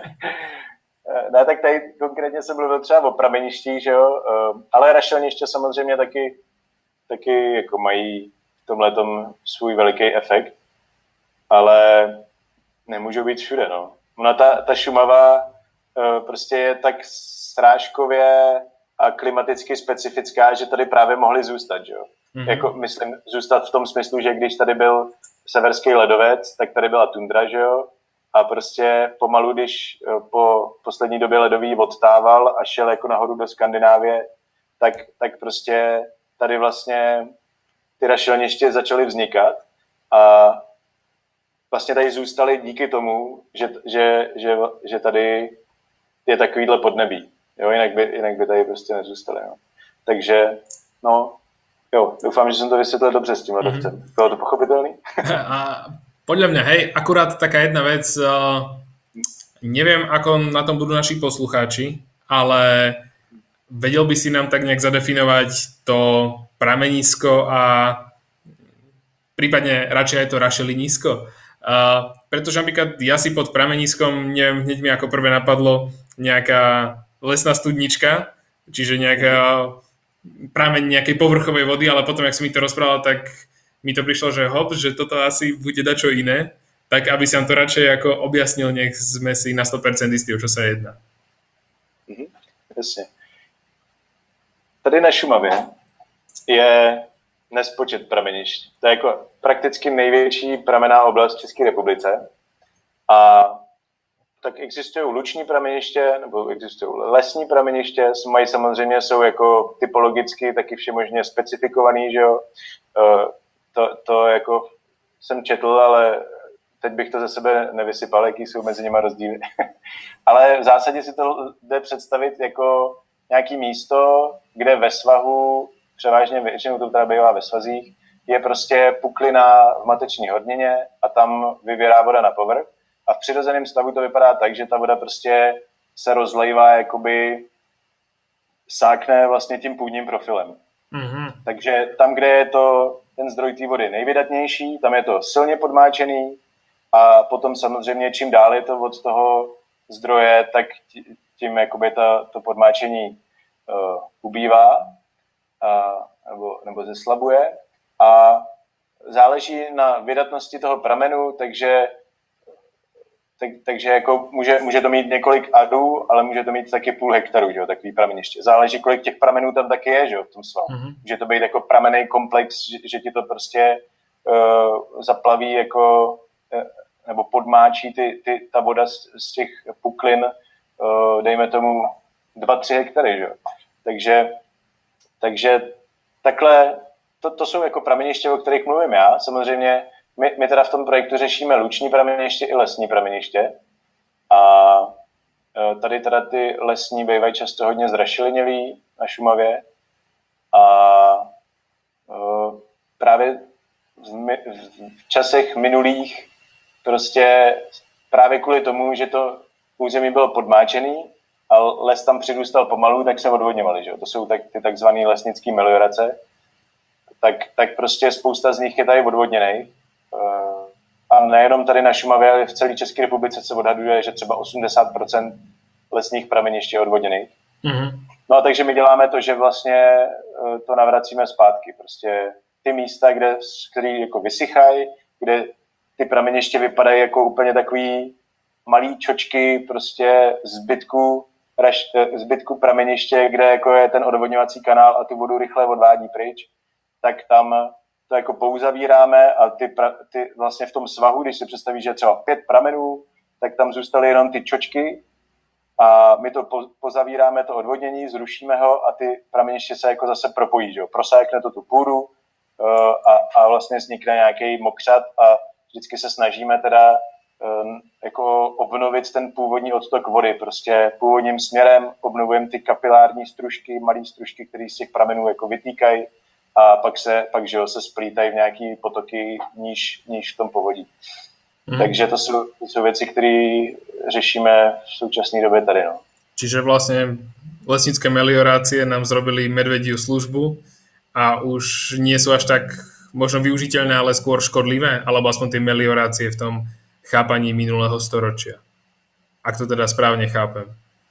Ne, tak tady konkrétně jsem mluvil třeba o prameništích, že jo, ale rašelniště samozřejmě taky, taky jako mají v tomhletom svůj veliký efekt, ale nemůžou být všude, no. Ona ta, ta Šumava prostě je tak srážkově a klimaticky specifická, že tady právě mohli zůstat, že jo. Mm-hmm. Jako, myslím, zůstat v tom smyslu, že když tady byl severský ledovec, tak tady byla tundra, že jo. A prostě pomalu, když po poslední době ledový odtával a šel jako nahoru do Skandinávie, tak, tak prostě tady vlastně ty rašelniště začaly vznikat a vlastně tady zůstaly díky tomu, že, že, že, že tady je takovýhle podnebí. Jo, jinak by, jinak by tady prostě nezůstaly. Jo. Takže, no, jo, doufám, že jsem to vysvětlil dobře s tím ledovcem. Mm-hmm. Bylo to pochopitelný? A podľa mňa, hej, akurát taká jedna vec, uh, neviem, ako na tom budú naši poslucháči, ale vedel by si nám tak nejak zadefinovať to pramenisko a prípadne radšej aj to rašelinisko. Uh, pretože napríklad ja si pod prameniskom, neviem, hneď mi ako prvé napadlo nejaká lesná studnička, čiže nejaká prameň nejakej povrchovej vody, ale potom, jak si mi to rozprával, tak mi to prišlo, že hop, že toto asi bude dačo iné, tak aby si nám to radšej ako objasnil, nech sme si na sto percent istí, o čo sa jedná. Mhm, jasně. Tady na Šumavě je nespočet pramenišť. To je jako prakticky největší pramenná oblast v České republice. A tak existují luční prameniště, nebo existují lesní prameniště, mají samozřejmě, jsou jako typologicky taky všemožně specifikovaný, že jo. To, to jako jsem četl, ale teď bych to ze sebe nevysypal, jaký jsou mezi nimi rozdíly. Ale v zásadě si to jde představit jako nějaký místo, kde ve svahu, převážně většinou to teda bývá ve svazích, je prostě puklina v mateční hornině a tam vyvěrá voda na povrch. A v přirozeném stavu to vypadá tak, že ta voda prostě se rozlejvá, jakoby sákne vlastně tím půdním profilem. Mm-hmm. Takže tam, kde je to ten zdroj té vody nejvydatnější, tam je to silně podmáčený a potom samozřejmě čím dál je to od toho zdroje, tak tím jakoby ta, to podmáčení uh, ubývá uh, nebo, nebo zeslabuje a záleží na vydatnosti toho pramenu, takže tak, takže jako může, může to mít několik adů, ale může to mít taky půl hektaru, že jo, takový prameniště. Záleží, kolik těch pramenů tam taky je, že jo, v tom svahu. Mm-hmm. Může to být jako pramenný komplex, že, že ti to prostě uh, zaplaví jako, uh, nebo podmáčí ty, ty, ta voda z, z těch puklin, uh, dejme tomu dva tři hektary, že jo. Takže, takže takhle, to, to jsou jako prameniště, o kterých mluvím já. Samozřejmě My, my teda v tom projektu řešíme luční prameniště i lesní prameniště. A tady teda ty lesní bývají často hodně zrašelinělý na Šumavě. A právě v, v časech minulých prostě právě kvůli tomu, že to území bylo podmáčený a les tam přirůstal pomalu, tak se odvodňovali. Že? To jsou tak, ty takzvané lesnické meliorace. Tak, tak prostě spousta z nich je tady odvodněných. A nejenom tady na Šumavě, ale v celé České republice se odhaduje, že třeba osmdesát procent lesních pramenišť je odvodněných. Mm-hmm. No a takže my děláme to, že vlastně to navracíme zpátky. Prostě ty místa, kde, který jako vysychají, kde ty prameniště vypadají jako úplně takový malý čočky prostě zbytku, raš, zbytku prameniště, kde jako je ten odvodňovací kanál a tu vodu rychle odvádí pryč, tak tam to jako pouzavíráme a ty, pra, ty vlastně v tom svahu, když si představíš, že třeba pět pramenů, tak tam zůstaly jenom ty čočky a my to po, pozavíráme, to odvodnění, zrušíme ho a ty prameniště se jako zase propojí, že? Prosákne to tu půdu uh, a, a vlastně vznikne nějaký mokřad a vždycky se snažíme teda um, jako obnovit ten původní odtok vody, prostě původním směrem obnovujeme ty kapilární stružky, malé stružky, které z těch pramenů jako vytýkají a pak se, pak, že jo, se splítají v nějaký potoky níž, níž v tom povodí. Mm. Takže to jsou, to jsou věci, které řešíme v současné době tady. No. Čiže vlastně lesnické meliorácie nám zrobili medvediu službu a už nie sú až tak možno využiteľné, ale skôr škodlivé, alebo aspoň tie meliorácie v tom chápaní minulého storočia. Ak to teda správně chápem.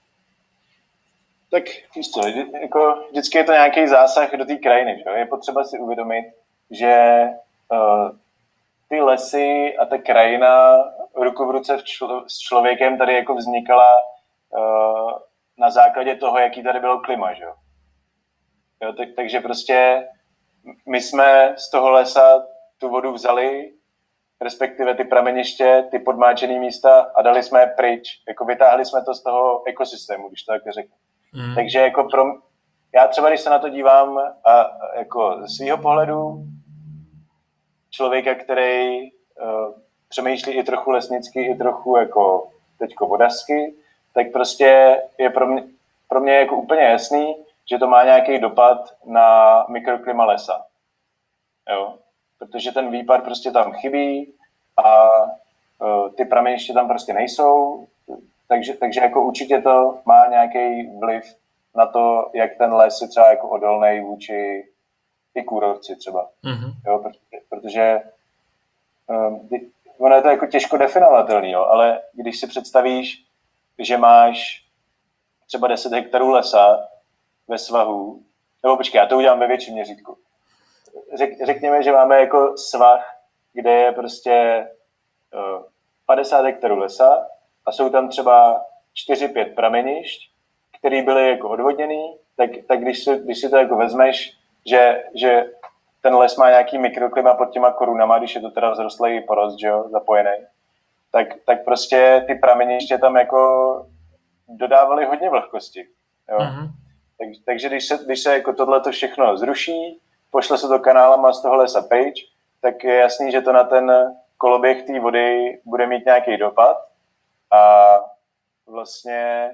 Tak víš co, jako vždycky je to nějaký zásah do té krajiny. Že? Je potřeba si uvědomit, že uh, ty lesy a ta krajina ruku v ruce v člo- s člověkem tady jako vznikala uh, na základě toho, jaký tady bylo klima. Že? Jo, tak, takže prostě my jsme z toho lesa tu vodu vzali, respektive ty prameniště, ty podmáčené místa a dali jsme je pryč. Jako vytáhli jsme to z toho ekosystému, když to tak řeknu. Mm. Takže jako pro, já třeba, když se na to dívám a jako ze svého pohledu člověka, který uh, přemýšlí i trochu lesnicky, i trochu jako teďko vodařsky, tak prostě je pro mě, pro mě jako úplně jasný, že to má nějaký dopad na mikroklima lesa. Jo? Protože ten výpar prostě tam chybí a uh, ty prameniště tam prostě nejsou, takže, takže jako určitě to má nějaký vliv na to, jak ten les je třeba jako odolnej vůči i kůrovci třeba. Mm-hmm. Jo? Protože, protože um, ono je to jako těžko definovatelný, jo? Ale když si představíš, že máš třeba deset hektarů lesa ve svahu, nebo počkej, já to udělám ve větším měřítku. Řek, řekněme, že máme jako svah, kde je prostě uh, padesát hektarů lesa a jsou tam třeba čtyři pět pramenišť, které byly jako odvodněný, tak, tak když, si, když si to jako vezmeš, že, že ten les má nějaký mikroklima pod těma korunama, když je to teda vzrostlý porost, že jo, zapojený, tak, tak prostě ty prameniště tam jako dodávaly hodně vlhkosti. Jo. Mm-hmm. Tak, takže když se, když se jako tohleto všechno zruší, pošle se to kanálama z toho lesa pryč, tak je jasný, že to na ten koloběh té vody bude mít nějaký dopad a vlastně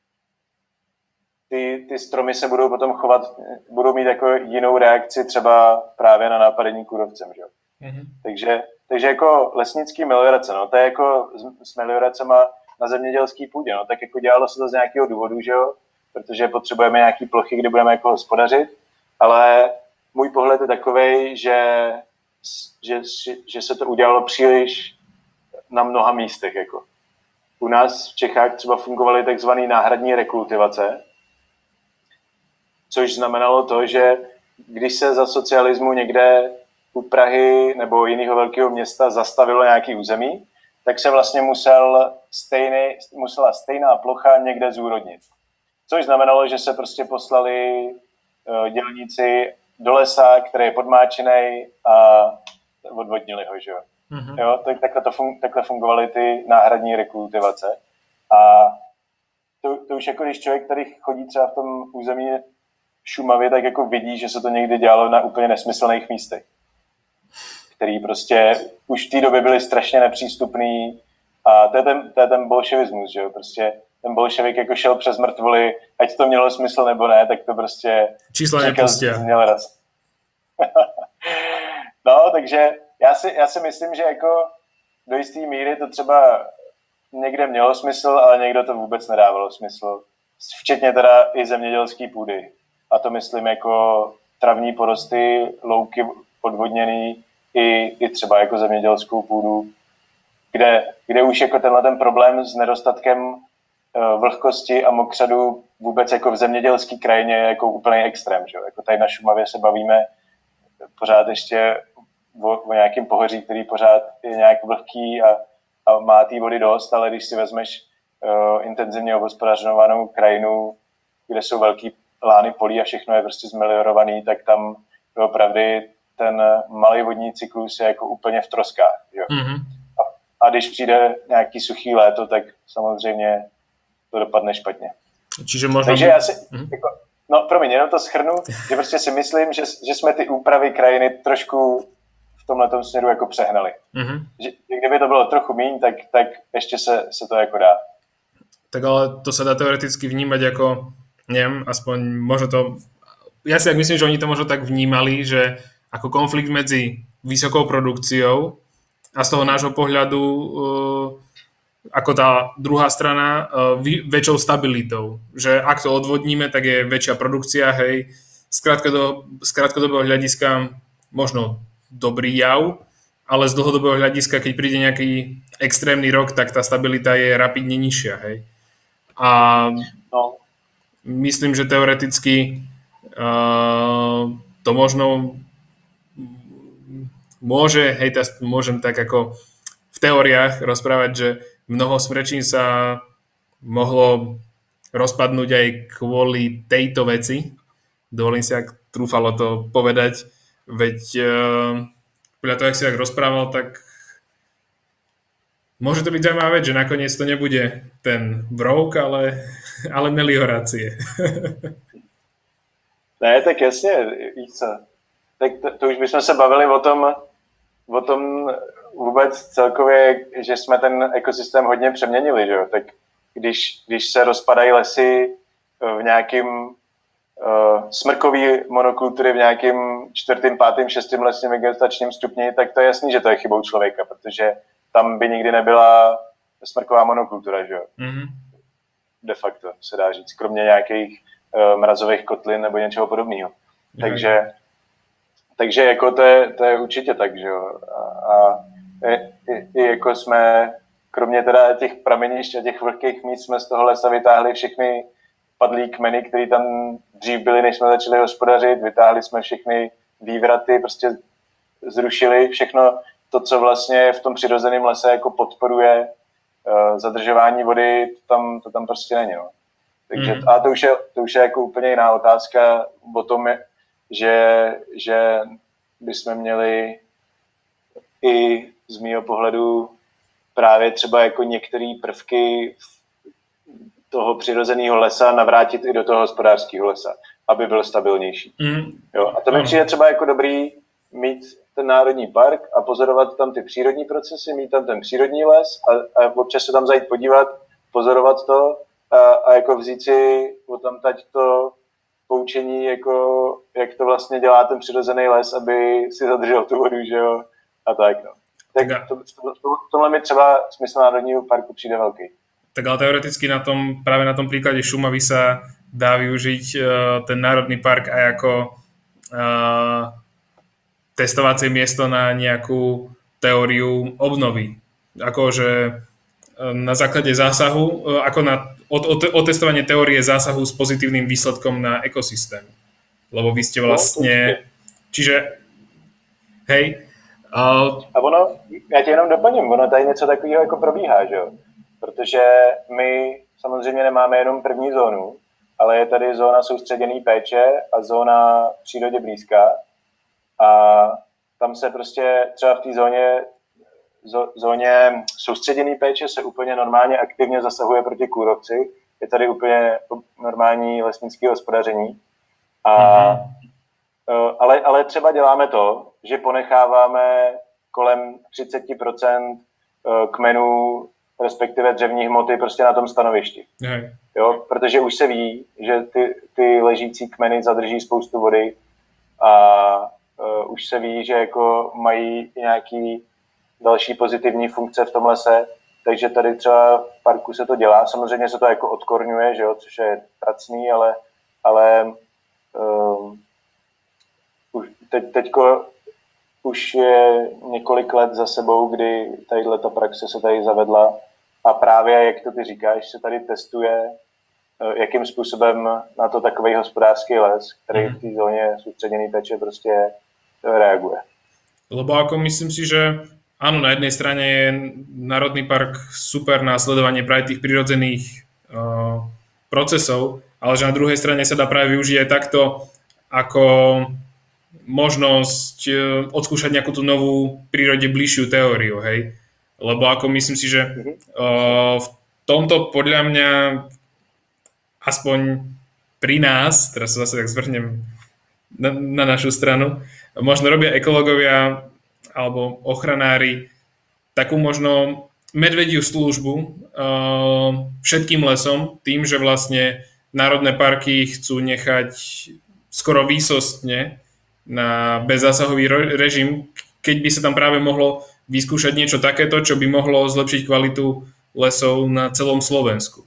ty, ty stromy se budou potom chovat, budou mít jako jinou reakci třeba právě na nápadení kůrovcem. Že? Mm-hmm. Takže, takže jako lesnický meliorace, no, to je jako s, s melioracema na zemědělský půdě, no, tak jako dělalo se to z nějakého důvodu, že jo, protože potřebujeme nějaký plochy, kde budeme jako hospodařit, ale můj pohled je takovej, že, že, že se to udělalo příliš na mnoha místech. Jako. U nás v Čechách třeba fungovaly takzvané náhradní rekultivace, což znamenalo to, že když se za socialismu někde u Prahy nebo jiného velkého města zastavilo nějaký území, tak se vlastně musel stejný, musela stejná plocha někde zúrodnit. Což znamenalo, že se prostě poslali uh, dělníci do lesa, který je podmáčený a odvodnili ho, že jo. Mm-hmm. Jo, tak, takhle, to fun, takhle fungovaly ty náhradní rekultivace. A to, to už jako když člověk tady chodí třeba v tom území Šumavě, tak jako vidí, že se to někdy dělalo na úplně nesmyslných místech, který prostě už v té době byly strašně nepřístupný a to je ten, to je ten bolševismus, že jo, prostě ten bolševik jako šel přes mrtvoly, ať to mělo smysl nebo ne, tak to prostě čísla nepustě. Měl raz. No, takže já si, já si myslím, že jako do jisté míry to třeba někde mělo smysl, ale někdo to vůbec nedávalo smysl. Včetně teda i zemědělský půdy. A to myslím jako travní porosty, louky odvodněný i, i třeba jako zemědělskou půdu, kde, kde už jako tenhle ten problém s nedostatkem vlhkosti a mokřadu vůbec jako v zemědělské krajině jako úplný extrém. Že? Jako tady na Šumavě se bavíme pořád ještě o, o nějakém pohoří, který pořád je nějak vlhký a, a má té vody dost, ale když si vezmeš uh, intenzivně obhospodařovanou krajinu, kde jsou velký lány polí a všechno je prostě zmeliorovaný, tak tam opravdu ten malý vodní cyklus je jako úplně v troskách. Jo? Mm-hmm. A, a když přijde nějaký suchý léto, tak samozřejmě to dopadne špatně. Čiže možná... Takže já si, mm-hmm. jako, no promiň, jenom to shrnu, že prostě si myslím, že, že jsme ty úpravy krajiny trošku v tomhletom směru jako přehnali. Mm-hmm. Že, kdyby to bylo trochu míň, tak, tak ještě se, se to jako dá. Tak ale to sa dá teoreticky vnímať ako, neviem, aspoň možno to... Ja si tak myslím, že oni to možno tak vnímali, že ako konflikt medzi vysokou produkciou a z toho nášho pohľadu uh, ako tá druhá strana uh, väčšou stabilitou. Že ak to odvodníme, tak je väčšia produkcia, hej, z, krátkodo, z krátkodobého hľadiska možno dobrý jav, ale z dlhodobého hľadiska, keď príde nejaký extrémny rok, tak tá stabilita je rapidne nižšia, hej. A no. Myslím, že teoreticky uh, to možno môže, hej, tá, môžem tak ako v teóriách rozprávať, že mnoho smrečín sa mohlo rozpadnúť aj kvôli tejto veci. Dovolím si, ak trúfalo to povedať, veď uh, podľa toho, ak si tak rozprával, tak môže to byť zaujímavá vec, že nakoniec to nebude ten brouk, ale, ale meliorácie. Ne, tak jasně, víš co. Tak to, to už bychom se bavili o tom, o tom vůbec celkově, že jsme ten ekosystém hodně přeměnili, že jo. Tak když, když se rozpadají lesy v nějakým uh, smrkový monokultury v nějakým čtvrtým, pátým, šestým lesním vegetačním stupni, tak to je jasný, že to je chybou člověka, protože tam by nikdy nebyla smrková monokultura, že jo? Mm-hmm. De facto, se dá říct, kromě nějakých uh, mrazových kotlin nebo něčeho podobného. Mm-hmm. Takže, takže jako to je, to je určitě tak, že jo? A, a i, i jako jsme, kromě teda těch pramenišť a těch vlhkých míst, jsme z toho lesa vytáhli všechny padlý kmeny, které tam dřív byly, než jsme začali hospodařit, vytáhli jsme všechny vývraty, prostě zrušili všechno, to, co vlastně v tom přirozeném lese jako podporuje uh, zadržování vody, to tam, to tam prostě není. No. Takže, mm. A to už, je, to už je jako úplně jiná otázka o tom, je, že, že bychom měli i z mýho pohledu právě třeba jako některé prvky toho přirozeného lesa navrátit i do toho hospodářského lesa, aby byl stabilnější. Mm. Jo, a to mi přijde třeba jako dobrý mít ten národní park a pozorovat tam ty přírodní procesy, mít tam ten přírodní les a, a občas se tam zajít podívat, pozorovat to a, a jako vzít si o tam tať to poučení, jako, jak to vlastně dělá ten přirozený les, aby si zadržel tu vodu, že jo, a tak, no. Tak to, to, to, tohle mi třeba smysl národního parku přijde velký. Tak ale teoreticky na tom, práve na tom príklade Šumavy sa dá využiť uh, ten národný park aj ako uh, testovacie miesto na nejakú teóriu obnovy. Akože na základe zásahu, ako na otestovanie teórie zásahu s pozitívnym výsledkom na ekosystém. Lebo vy ste vlastne... Čiže, hej... Uh... A ono, já tě jenom doplním, ono tady něco takového jako probíhá, že jo? Protože my samozřejmě nemáme jenom první zónu, ale je tady zóna soustředěné péče a zóna přírodě blízká. A tam se prostě třeba v té zóně, zóně soustředěné péče se úplně normálně aktivně zasahuje proti kůrovci. Je tady úplně normální lesnické hospodaření. A, mm-hmm. ale, ale třeba děláme to, že ponecháváme kolem třicet procent kmenů, respektive dřevní hmoty prostě na tom stanovišti. Mm-hmm. Jo, protože už se ví, že ty, ty ležící kmeny zadrží spoustu vody a Uh, už se ví, že jako mají nějaký další pozitivní funkce v tom lese, takže tady třeba v parku se to dělá. Samozřejmě se to jako odkorňuje, že jo, což je pracný, ale, ale um, už teď, teďko už je několik let za sebou, kdy tadyhle ta praxe se tady zavedla a právě, jak to ty říkáš, se tady testuje, jakým způsobem na to takový hospodářský les, který v té zóně soustředěný péče prostě reaguje. Lebo ako myslím si, že áno, na jednej strane je Národný park super na sledovanie práve tých prirodzených uh, procesov, ale že na druhej strane sa dá práve využiť aj takto ako možnosť uh, odskúšať nejakú tú novú prírode bližšiu teóriu, hej? Lebo ako myslím si, že uh, v tomto podľa mňa aspoň pri nás, teraz sa zase tak zvrhnem na, na našu stranu, možno robia ekológovia alebo ochranári takú možno medvediu službu uh, všetkým lesom tým, že vlastne národné parky chcú nechať skoro výsostne na bezzásahový režim, keď by sa tam práve mohlo vyskúšať niečo takéto, čo by mohlo zlepšiť kvalitu lesov na celom Slovensku.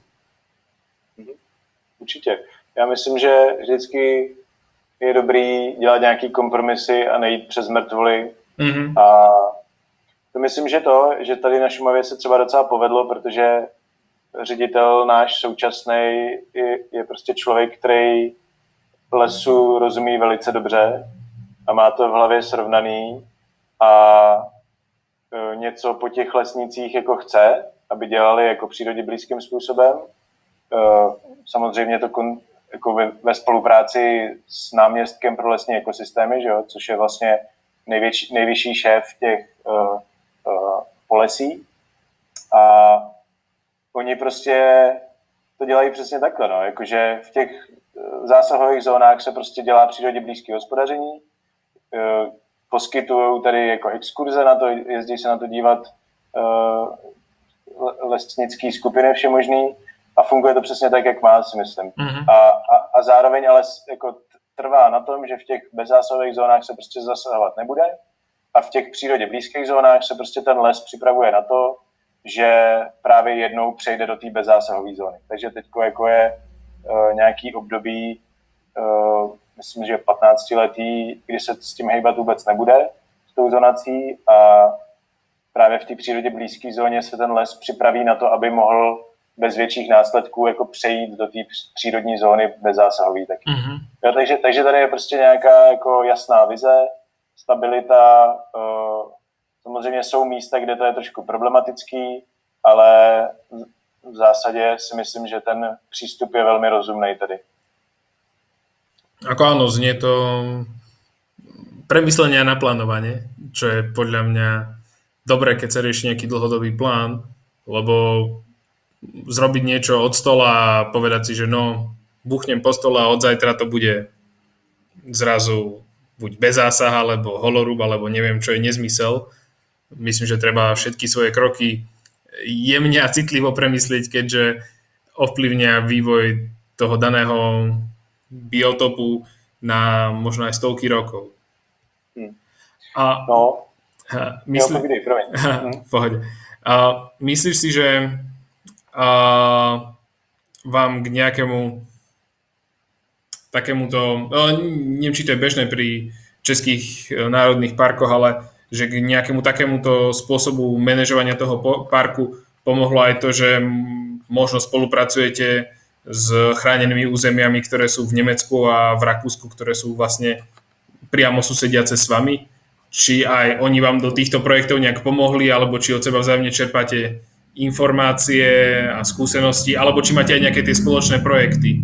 Určitě. Já myslím, že vždycky je dobrý dělat nějaký kompromisy a nejít přes mrtvoly. Mm-hmm. A to myslím, že to, že tady na Šumavě se třeba docela povedlo, protože ředitel náš současný je, je prostě člověk, který lesu rozumí velice dobře a má to v hlavě srovnaný a e, něco po těch lesnících jako chce, aby dělali jako přírodě blízkým způsobem. E, samozřejmě to kon, jako ve, ve spolupráci s náměstkem pro lesní ekosystémy, že jo, což je vlastně největší, nejvyšší šéf těch uh, uh, polesí. A oni prostě to dělají přesně takhle, no, jakože v těch zásahových zónách se prostě dělá přírodě blízké hospodaření, uh, poskytují tady jako exkurze na to, jezdí se na to dívat uh, lesnický skupiny všemožný a funguje to přesně tak, jak má, si myslím. Mm-hmm. A, a, a zároveň ale jako trvá na tom, že v těch bezzásahových zónách se prostě zasahovat nebude a v těch přírodě blízkých zónách se prostě ten les připravuje na to, že právě jednou přejde do té bezzásahové zóny. Takže teď jako je uh, nějaký období, uh, myslím, že patnáctiletý, kdy se s tím hejbat vůbec nebude, s tou zonací a právě v té přírodě blízké zóně se ten les připraví na to, aby mohl bez větších následků jako přejít do té přírodní zóny bezzásahový taky. Mm-hmm. Jo, takže, takže tady je prostě nějaká jako jasná vize, stabilita. Uh, samozřejmě jsou místa, kde to je trošku problematický, ale v, v zásadě si myslím, že ten přístup je velmi rozumný tady. Ako áno, znie to premyslenie a naplánovanie, čo je podľa mňa dobré, keď sa rieši nejaký dlhodobý plán, lebo zrobiť niečo od stola a povedať si, že no, buchnem po stole a od zajtra to bude zrazu buď bez zásaha, alebo holorúb, alebo neviem, čo je nezmysel. Myslím, že treba všetky svoje kroky jemne a citlivo premyslieť, keďže ovplyvnia vývoj toho daného biotopu na možno aj stovky rokov. Hmm. A no, myslí... no, v pohode. A myslíš si, že a vám k nejakému takémuto, neviem, či to je bežné pri českých národných parkoch, ale že k nejakému takémuto spôsobu manažovania toho parku pomohlo aj to, že možno spolupracujete s chránenými územiami, ktoré sú v Nemecku a v Rakúsku, ktoré sú vlastne priamo susediace s vami? Či aj oni vám do týchto projektov nejak pomohli, alebo či od seba vzájomne čerpáte informácie a skúsenosti, alebo či máte aj nejaké tie spoločné projekty?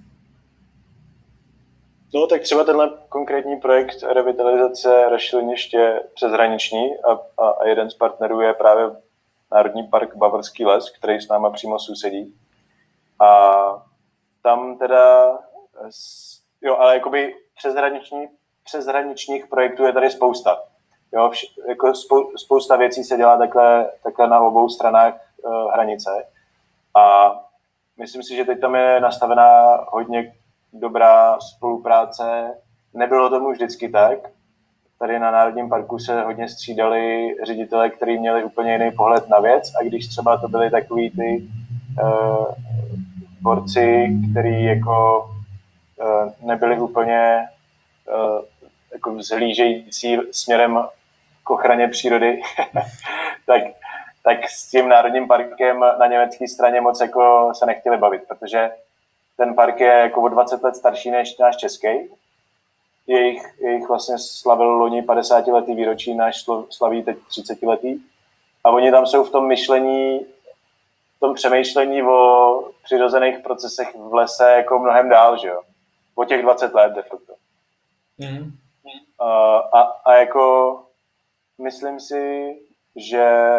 No tak třeba tenhle konkrétní projekt revitalizace rašeliniště přeshraniční a, a, a jeden z partnerů je právě Národní park Bavorský les, který s náma přímo sousedí. A tam teda, jo, ale jakoby přeshraniční, přeshraničních projektů je tady spousta. Jo, vš, jako spou, spousta věcí se dělá takhle, takhle na obou stranách uh, hranice. A myslím si, že teď tam je nastavená hodně dobrá spolupráce. Nebylo tomu vždycky tak. Tady na Národním parku se hodně střídali ředitelé, kteří měli úplně jiný pohled na věc a když třeba to byly takový ty uh, borci, kteří jako uh, nebyli úplně uh, jako vzhlížející směrem k ochraně přírody, tak, tak s tím národním parkem na německé straně moc jako se nechtěli bavit, protože ten park je jako o dvacet let starší než náš český. Jejich, jejich vlastně slavil loni padesátiletý výročí, náš slaví teď třicetiletý. A oni tam jsou v tom myšlení, v tom přemýšlení o přirozených procesech v lese jako mnohem dál, že jo? O těch dvacet let de facto. Mm. A, a, a jako myslím si, že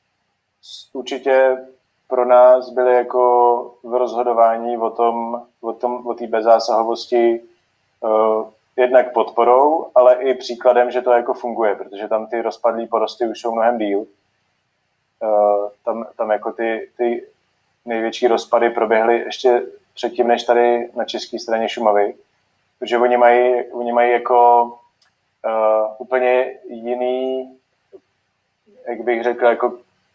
určitě pro nás byly jako v rozhodování o tom, o tom, o té bezzásahovosti uh, jednak podporou, ale i příkladem, že to jako funguje, protože tam ty rozpadlý porosty už jsou mnohem díl. Uh, tam, tam jako ty, ty největší rozpady proběhly ještě předtím, než tady na české straně Šumavy, protože oni mají, oni mají jako uh, úplně jiný, jak bych řekl, jako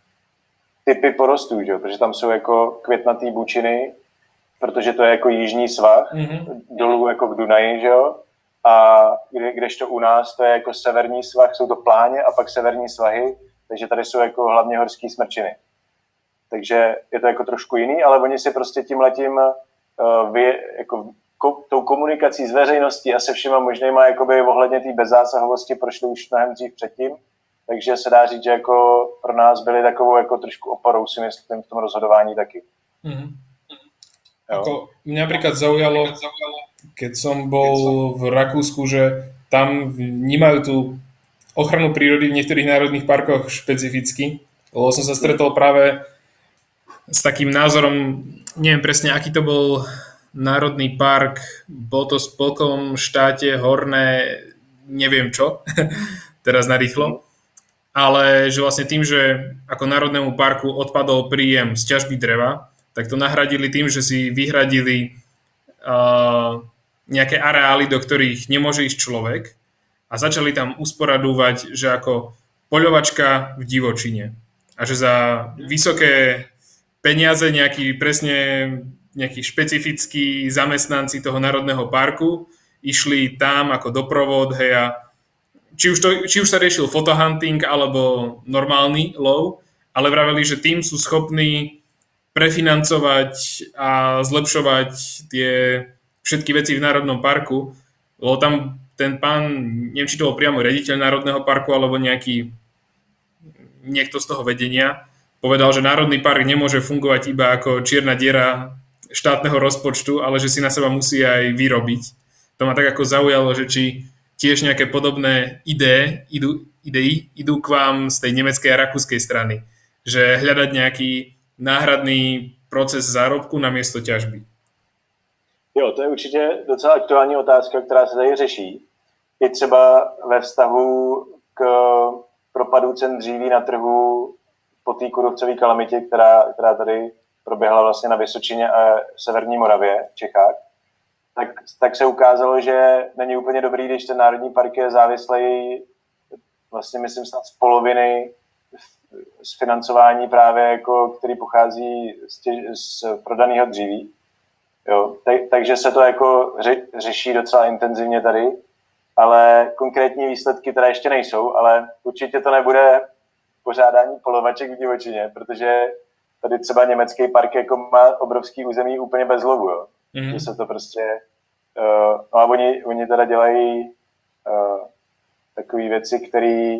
typy porostů, že? Protože tam jsou jako květnatý bučiny, protože to je jako jižní svah, mm-hmm. dolů jako k Dunaji, že jo? A kde, kdežto u nás to je jako severní svah, jsou to pláně a pak severní svahy, takže tady jsou jako hlavně horský smrčiny. Takže je to jako trošku jiný, ale oni si prostě tímhletím uh, vy, jako ko, tou komunikací s veřejností a se všema možnýma jakoby ohledně té bezzásahovosti prošli už mnohem dřív předtím. Takže se dá říct, že jako pro nás byli takovou jako trošku oporou, si myslím, v tom rozhodování taky. Mm-hmm. Ako, mňa napríklad zaujalo, keď som bol v Rakúsku, že tam vnímajú tú ochranu prírody v niektorých národných parkoch špecificky, lebo som sa stretol práve s takým názorom, neviem presne, aký to bol národný park, bol to v spolkovom štáte Horné, neviem čo, teraz narýchlo. Ale že vlastne tým, že ako národnému parku odpadol príjem z ťažby dreva, tak to nahradili tým, že si vyhradili uh, nejaké areály, do ktorých nemôže ísť človek a začali tam usporadúvať, že ako poľovačka v divočine. A že za vysoké peniaze nejaký presne nejakí špecifickí zamestnanci toho národného parku išli tam ako doprovod, hej, a Či už, to, či už sa riešil photohunting alebo normálny lov, ale vraveli, že tým sú schopní prefinancovať a zlepšovať tie všetky veci v Národnom parku, lebo tam ten pán, neviem, či to bol priamo riaditeľ Národného parku alebo nejaký niekto z toho vedenia, povedal, že Národný park nemôže fungovať iba ako čierna diera štátneho rozpočtu, ale že si na seba musí aj vyrobiť. To ma tak ako zaujalo, že či tiež nejaké podobné ideje idú, idei idú k vám z tej nemeckej a rakúskej strany. Že hľadať nejaký náhradný proces zárobku na miesto ťažby. Jo, to je určitě docela aktuální otázka, která se tady řeší. I třeba ve vztahu k propadu cen dříví na trhu po té kůrovcové kalamitě, která, která tady proběhla vlastně na Vysočině a Severní Moravě v Čechách. Tak, tak se ukázalo, že není úplně dobrý, když ten národní park je závislý vlastně myslím snad z poloviny z financování právě jako, který pochází z, tě, z prodaného dříví. Jo, tak, takže se to jako ře, řeší docela intenzivně tady, ale konkrétní výsledky teda ještě nejsou, ale určitě to nebude pořádání polovaček v divočině, protože tady třeba německý park jako má obrovský území úplně bez lovu, jo. Mm-hmm. Že se to prostě... Uh, no a oni, oni teda dělají uh, takové věci, které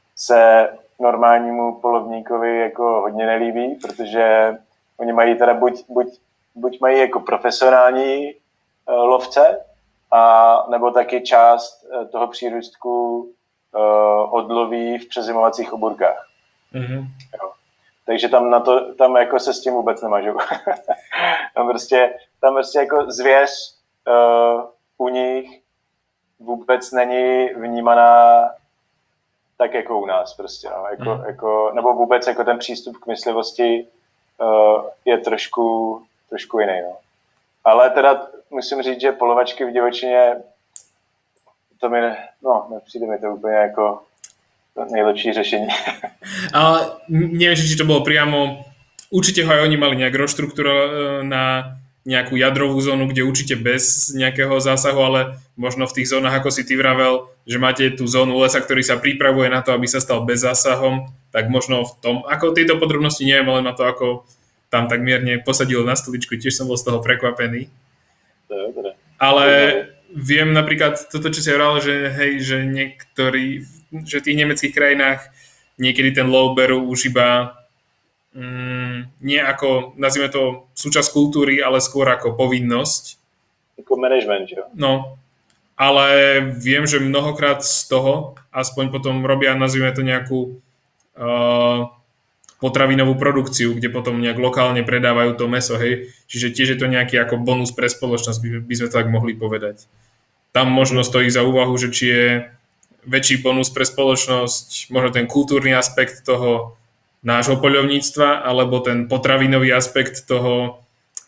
se normálnímu polovníkovi jako hodně nelíbí, protože oni mají teda buď, buď, buď mají jako profesionální uh, lovce, a nebo taky část uh, toho přírůstku uh, odloví v přezimovacích oburkách. Mm-hmm. Jo. Takže tam, na to, tam jako se s tím vůbec nemažou. tam, prostě, tam prostě jako zvěř uh, u nich vůbec není vnímaná tak jako u nás prostě. No. Jako, mm. jako, nebo vůbec jako ten přístup k myslivosti uh, je trošku, trošku jiný. No. Ale teda musím říct, že polovačky v divočině, to mi, no, nepřijde mi to úplně jako nejlepší řešení. Ale neviem, či to bolo priamo, určite ho aj oni mali nejak rozštruktúrovať na nejakú jadrovú zónu, kde určite bez nejakého zásahu, ale možno v tých zónach, ako si ty vravel, že máte tú zónu lesa, ktorý sa pripravuje na to, aby sa stal bezzásahom, tak možno v tom, ako tieto podrobnosti neviem, ale na to, ako tam tak mierne posadil na stoličku, tiež som bol z toho prekvapený. Ale viem napríklad toto, čo si hovoril, že hej, že niektorí, že v tých nemeckých krajinách niekedy ten lov berú už iba mm, nie ako, nazvime to súčasť kultúry, ale skôr ako povinnosť. Ako management, jo? No, ale viem, že mnohokrát z toho aspoň potom robia, nazvime to nejakú uh, potravinovú produkciu, kde potom nejak lokálne predávajú to mäso, hej. Čiže tiež je to nejaký ako bonus pre spoločnosť, by, by sme to tak mohli povedať. Tam možno stojí za úvahu, že či je väčší bonus pre spoločnosť, možno ten kultúrny aspekt toho nášho poľovníctva, alebo ten potravinový aspekt toho,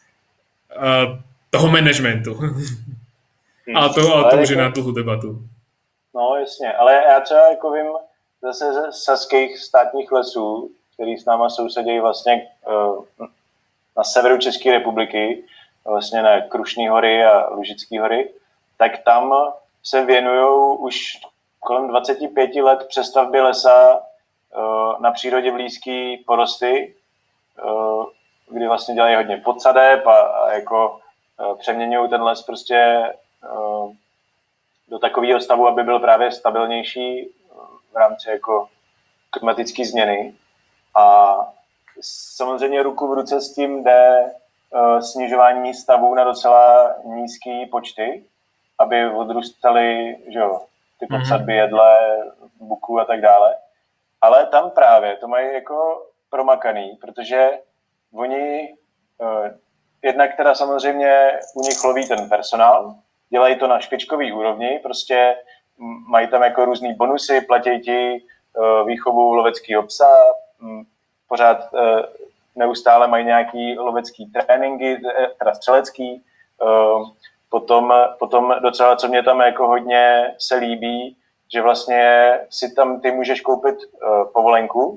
uh, toho managementu. Hmm. Ale to, ale to ale už je na dlhou debatu. No jasně, ale já třeba jako vím zase ze saských státních lesů, který s náma sousedí vlastně uh, na severu České republiky, vlastně na Krušný hory a Lužický hory, tak tam se věnují už kolem dvacet pět let přestavbě lesa uh, na přírodě blízký porosty, uh, kdy vlastně dělají hodně podsadeb a, a jako uh, přeměňují ten les prostě uh, do takového stavu, aby byl právě stabilnější v rámci jako klimatické změny. A samozřejmě ruku v ruce s tím jde uh, snižování stavů na docela nízké počty, aby odrůstaly, že jo, ty podsadby jedle, buku a tak dále. Ale tam právě to mají jako promakaný, protože oni uh, jednak teda samozřejmě u nich loví ten personál, dělají to na špičkový úrovni, prostě mají tam jako různý bonusy, platí ti uh, výchovu loveckého psa, m, pořád uh, neustále mají nějaký lovecký tréninky, teda střelecký. Uh, potom, potom docela, co mě tam jako hodně se líbí, že vlastně si tam ty můžeš koupit uh, povolenku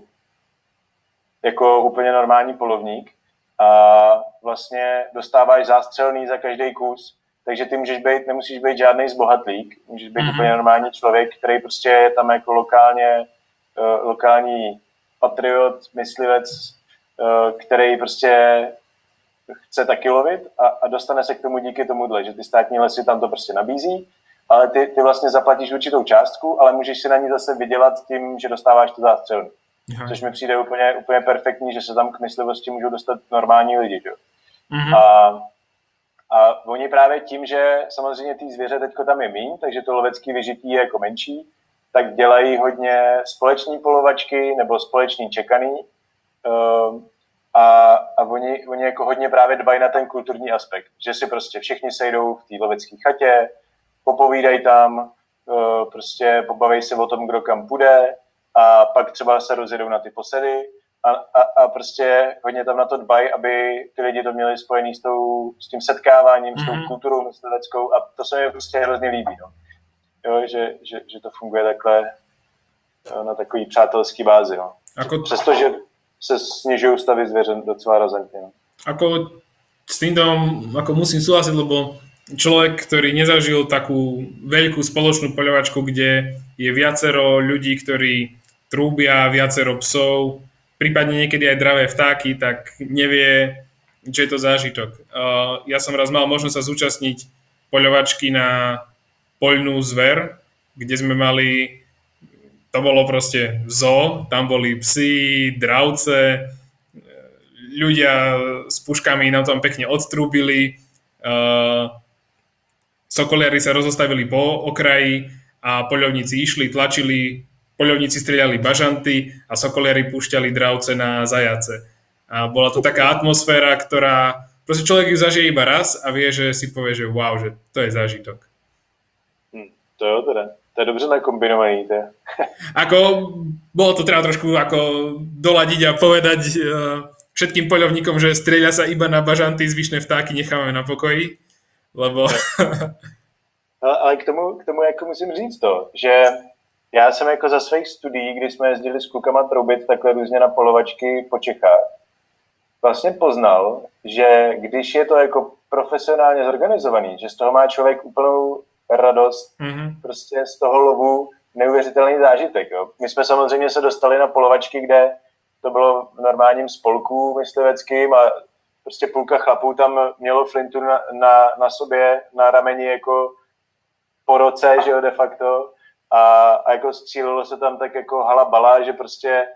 jako úplně normální polovník a vlastně dostáváš zástřelný za každý kus. Takže ty můžeš být, nemusíš být žádný zbohatlík, můžeš být mm-hmm. úplně normální člověk, který prostě je tam jako lokálně, uh, lokální patriot, myslivec, uh, který prostě chce taky lovit a, a dostane se k tomu díky tomuhle, že ty státní lesy tam to prostě nabízí, ale ty, ty vlastně zaplatíš určitou částku, ale můžeš si na ní zase vydělat tím, že dostáváš to zástřelný. Mm-hmm. Což mi přijde úplně, úplně perfektní, že se tam k myslivosti můžou dostat normální lidi. Jo? Mm-hmm. A A oni právě tím, že samozřejmě ty zvěře teďko tam je míň, takže to lovecké vyžití je jako menší, tak dělají hodně společní polovačky nebo společní čekaný uh, a, a oni, oni jako hodně právě dbají na ten kulturní aspekt, že si prostě všichni sejdou v té lovecké chatě, popovídají tam, uh, prostě pobaví se o tom, kdo kam půjde a pak třeba se rozjedou na ty posedy. A, a, a prostě hodně tam na to dbají, aby ty lidi to měli spojený s, tou, s tím setkáváním, mm-hmm. s tou kulturou mysliveckou a to se mi prostě hrozně líbí. No. Jo, že, že, že to funguje takhle na takový přátelský bázi. No. Ako... Přestože se snižují stavy zvěřen docela razantně. No. Ako s týmto ako musím súhlasiť, lebo človek, ktorý nezažil takú veľkú spoločnú poľovačku, kde je viacero ľudí, ktorí trúbia, viacero psov, prípadne niekedy aj dravé vtáky, tak nevie, čo je to zážitok. Uh, ja som raz mal možnosť sa zúčastniť poľovačky na poľnú zver, kde sme mali, to bolo proste zoo, tam boli psi, dravce, ľudia s puškami na tom pekne odtrúbili, uh, sokoliari sa rozostavili po okraji a poľovníci išli, tlačili. Poľovníci strieľali bažanty a sokoliari púšťali dravce na zajace. A bola to taká atmosféra, ktorá... Proste človek ju zažije iba raz a vie, že si povie, že wow, že to je zážitok. Hmm, to jo teda. To je dobře nakombinovaný. To je. Ako, bolo to treba trošku ako doladiť a povedať uh, všetkým poľovníkom, že strieľa sa iba na bažanty, zvyšné vtáky necháme na pokoji, lebo... ale, ale k tomu, k tomu jako musím říct to, že já jsem jako za svých studií, kdy jsme jezdili s klukama troubit takhle různě na polovačky po Čechách, vlastně poznal, že když je to jako profesionálně zorganizovaný, že z toho má člověk úplnou radost mm-hmm. prostě z toho lovu, neuvěřitelný zážitek. Jo. My jsme samozřejmě se dostali na polovačky, kde to bylo v normálním spolku mysliveckým a prostě půlka chlapů tam mělo flintu na, na, na sobě, na rameni jako po roce, že jo, de facto. A, a jako střílelo se tam tak jako halabala, že prostě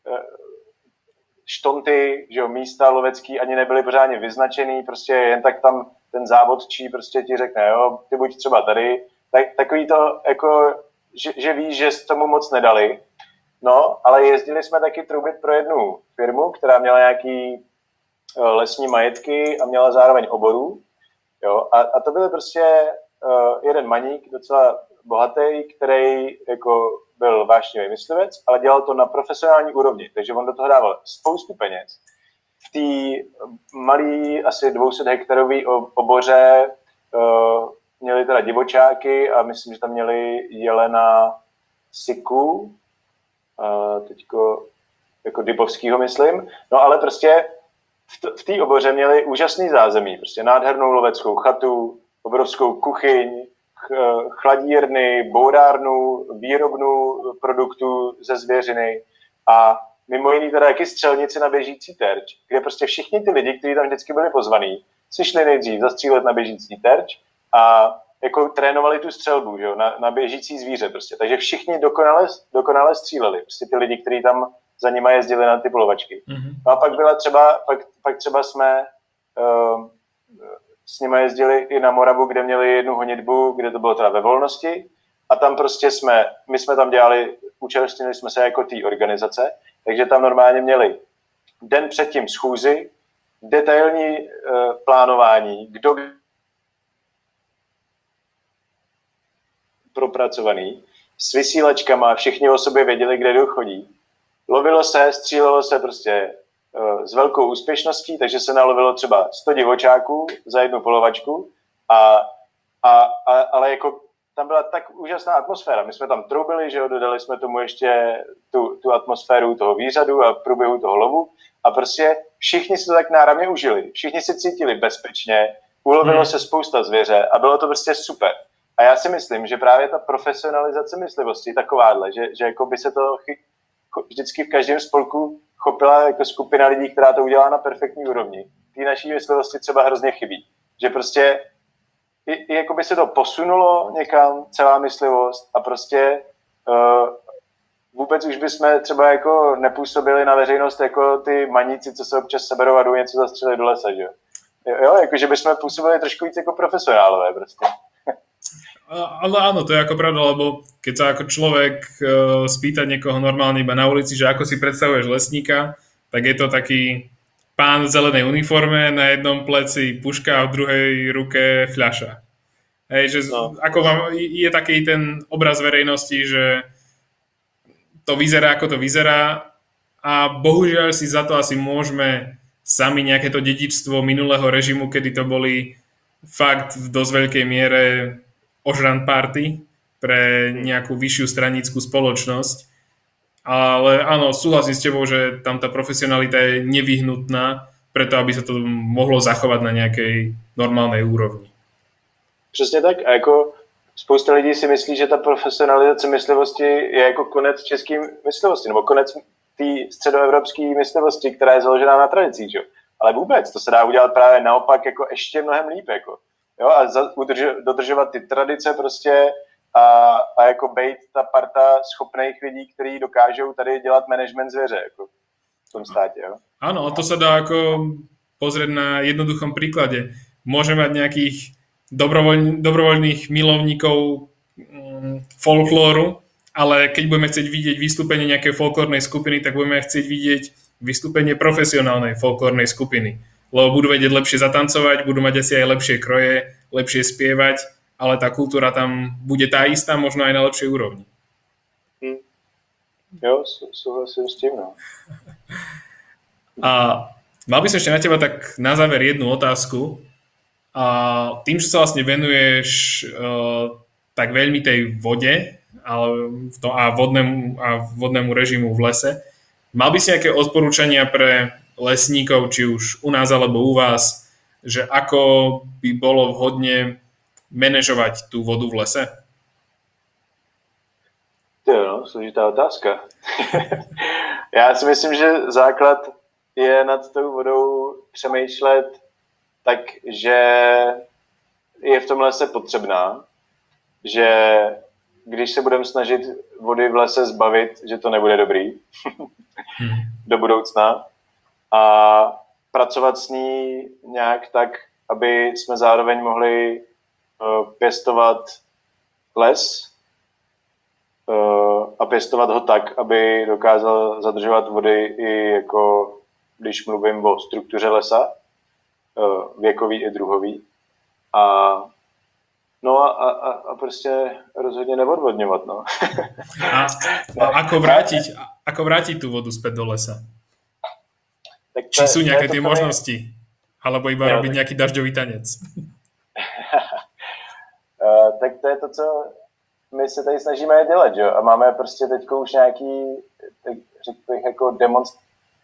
štonty, že jo, místa lovecký ani nebyly pořádně vyznačený, prostě jen tak tam ten závodčí prostě ti řekne, jo, ty buď třeba tady, tak, takový to jako, že, že víš, že s tomu moc nedali. No, ale jezdili jsme taky troubit pro jednu firmu, která měla nějaký lesní majetky a měla zároveň oborů, jo, a, a to byl prostě uh, jeden maník, docela bohatý, který jako byl vášnivý myslivec, ale dělal to na profesionální úrovni, takže on do toho dával spoustu peněz. V té malé, asi dvě stě hektarové oboře uh, měli teda divočáky a myslím, že tam měli jelena siku, uh, teďko jako dybovskýho myslím, no ale prostě v té oboře měli úžasný zázemí, prostě nádhernou loveckou chatu, obrovskou kuchyň, chladírny, bourárnu, výrobnu produktů ze zvěřiny a mimo jiný teda jaký střelnici na běžící terč, kde prostě všichni ty lidi, kteří tam vždycky byli pozvaní, si šli nejdřív zastřílet na běžící terč a jako trénovali tu střelbu, že jo, na, na běžící zvíře prostě. Takže všichni dokonale, dokonale stříleli, prostě ty lidi, kteří tam za nima jezdili na ty polovačky. Mm-hmm. No a pak byla třeba, pak, pak třeba jsme uh, s nimi jezdili i na Moravu, kde měli jednu honitbu, kde to bylo teda ve volnosti a tam prostě jsme, my jsme tam dělali, účastnili jsme se jako té organizace, takže tam normálně měli den předtím schůzi, detailní uh, plánování, kdo propracovaný, s vysílačkama, všichni o sobě věděli, kde kdo chodí. Lovilo se, střílelo se prostě uh, s velkou úspěšností, takže se nalovilo třeba sto divočáků za jednu polovačku, a, a, a, ale jako tam byla tak úžasná atmosféra. My jsme tam troubili, že jo, dodali jsme tomu ještě tu, tu atmosféru toho výřadu a průběhu toho lovu a prostě všichni si to tak náramně užili. Všichni se cítili bezpečně, ulovilo hmm. se spousta zvěře a bylo to prostě super. A já si myslím, že právě ta profesionalizace myslivosti takováhle, že, že jako by se to chy, vždycky v každém spolku chopila jako skupina lidí, která to udělá na perfektní úrovni. Té naší myslivosti třeba hrozně chybí. Že prostě i, i jako by se to posunulo někam, celá myslivost a prostě uh, vůbec už bychom třeba jako nepůsobili na veřejnost jako ty maníci, co se občas seberou a jdou něco zastřelit do lesa, že jo? Jo, jako že bychom působili trošku víc jako profesionálové prostě. Ale áno, to je ako pravda, lebo keď sa ako človek uh, spýta niekoho normálne iba na ulici, že ako si predstavuješ lesníka, tak je to taký pán v zelenej uniforme, na jednom pleci puška a v druhej ruke fľaša. Hej, že no. Ako vám, je taký ten obraz verejnosti, že to vyzerá, ako to vyzerá a bohužiaľ si za to asi môžeme sami nejaké to dedičstvo minulého režimu, kedy to boli fakt v dosť veľkej miere ožran party pre nejakú vyššiu stranickú spoločnosť. Ale áno, súhlasím s tebou, že tam tá profesionalita je nevyhnutná preto, aby sa to mohlo zachovať na nejakej normálnej úrovni. Přesně tak. A jako spousta lidí si myslí, že ta profesionalizace myslivosti je jako konec české myslivosti, nebo konec té středoevropské myslivosti, která je založená na tradicích. Že? Ale vůbec, to se dá udělat právě naopak jako ještě mnohem líp. Jako. Jo, a za, udrž, dodržovat ty tradice prostě a, a jako bejt ta parta schopných lidí, kteří dokážou tady dělat management zvěře jako v tom státě. Jo. Áno, to sa dá ako pozrieť na jednoduchom príklade. Môžeme mať nejakých dobrovoľ, dobrovoľných milovníkov mm, folklóru, ale keď budeme chcieť vidieť vystúpenie nejakej folklórnej skupiny, tak budeme chcieť vidieť vystúpenie profesionálnej folklórnej skupiny. Lebo budú vedieť lepšie zatancovať, budú mať asi aj lepšie kroje, lepšie spievať, ale tá kultúra tam bude tá istá, možno aj na lepšej úrovni. Hmm. Jo, súhlasím s tým, no. A mal by som ešte na teba tak na záver jednu otázku. A tým, že sa vlastne venuješ uh, tak veľmi tej vode ale to, a, vodnému, a vodnému režimu v lese, mal by si nejaké odporúčania pre lesníkov, či už u nás alebo u vás, že ako by bolo vhodne manažovať tú vodu v lese? Jo, no, složitá otázka. Já si myslím, že základ je nad tou vodou přemýšlet tak, že je v tom lese potřebná, že když se budeme snažit vody v lese zbavit, že to nebude dobrý do budoucna a pracovat s ní nějak tak, aby jsme zároveň mohli uh, pěstovat les uh, a pěstovat ho tak, aby dokázal zadržovat vody i jako, když mluvím o struktuře lesa, uh, věkový i druhový. A no a, a, a prostě rozhodně neodvodňovat, no. a, a ako vrátiť, ako vrátiť tú vodu späť do lesa? Tak to, Či sú nejaké to, tie to možnosti? Je... Alebo iba jo, robiť tak... nejaký dažďový tanec? uh, tak to je to, co my se tady snažíme dělat, jo? A máme prostě teď už nějaký, tak řekl bych, jako demonst...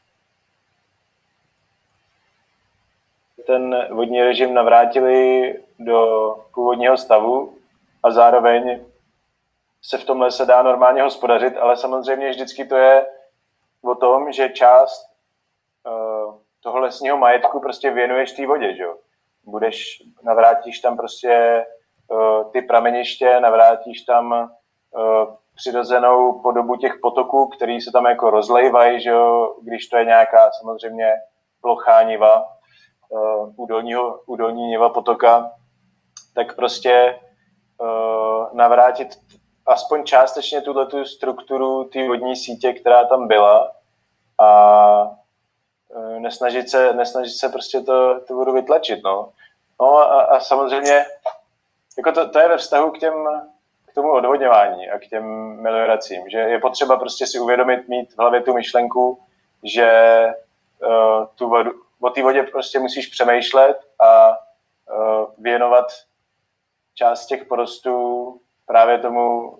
ten vodní režim navrátili do původního stavu a zároveň se v tom lese dá normálně hospodařit, ale samozřejmě vždycky to je o tom, že část uh, toho lesního majetku prostě věnuješ té vodě, že jo. Budeš, navrátíš tam prostě uh, ty prameniště, navrátíš tam uh, přirozenou podobu těch potoků, který se tam jako rozlejvají, že jo, když to je nějaká samozřejmě plochá niva, Uh, údolního, údolní niva potoka, tak prostě uh, navrátit aspoň částečně tuhletu strukturu té vodní sítě, která tam byla a uh, nesnažit se, nesnažit se prostě to, tu vodu vytlačit, no. No a, a samozřejmě jako to, to je ve vztahu k těm, k tomu odvodňování a k těm melioracím, že je potřeba prostě si uvědomit, mít v hlavě tu myšlenku, že uh, tu vodu o té vodě prostě musíš přemýšlet a uh, věnovat část těch porostů právě tomu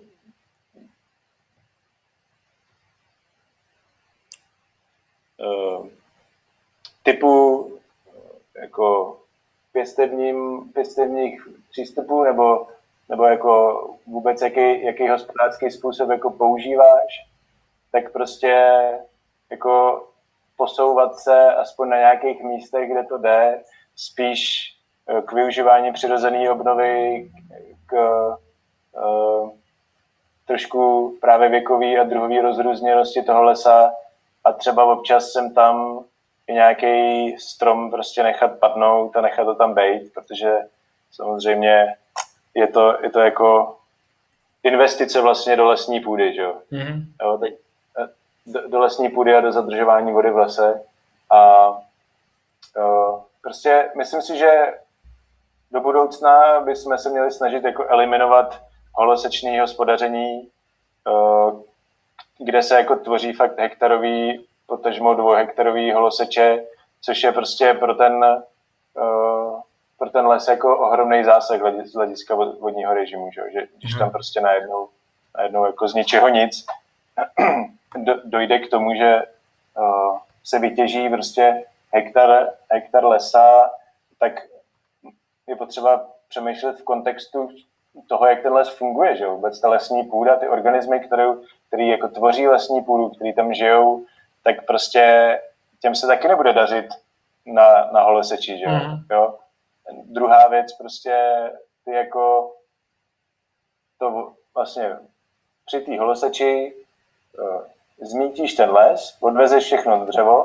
uh, typu jako pěstevním, pěstevních přístupů nebo, nebo jako vůbec jaký, jaký hospodářský způsob jako používáš, tak prostě jako posouvat se aspoň na nějakých místech, kde to jde, spíš k využívání přirozené obnovy, k uh, trošku právě věkový a druhový rozrůzněnosti toho lesa a třeba občas sem tam i nějaký strom prostě nechat padnout a nechat to tam bejt, protože samozřejmě je to, je to jako investice vlastně do lesní půdy, že jo. Mm-hmm. Jo, teď Do, do lesní půdy a do zadržování vody v lese. A uh, prostě myslím si, že do budoucna bychom se měli snažit jako eliminovat holosečné hospodaření, uh, kde se jako tvoří fakt hektarový, potažmo dvouhektarový holoseče, což je prostě pro ten, uh, pro ten les jako ohromný zásah z hlediska vodního režimu, že, že když tam prostě najednou, najednou jako z ničeho nic Do, dojde k tomu, že uh, se vytěží prostě hektar, hektar lesa, tak je potřeba přemýšlet v kontextu toho, jak ten les funguje, že vůbec ta lesní půda, ty organismy, které, který jako tvoří lesní půdu, který tam žijou, tak prostě těm se taky nebude dařit na, na holoseči, že mm. jo. Druhá věc prostě ty jako to vlastně při té holoseči uh, zmítíš ten les, odvezeš všechno dřevo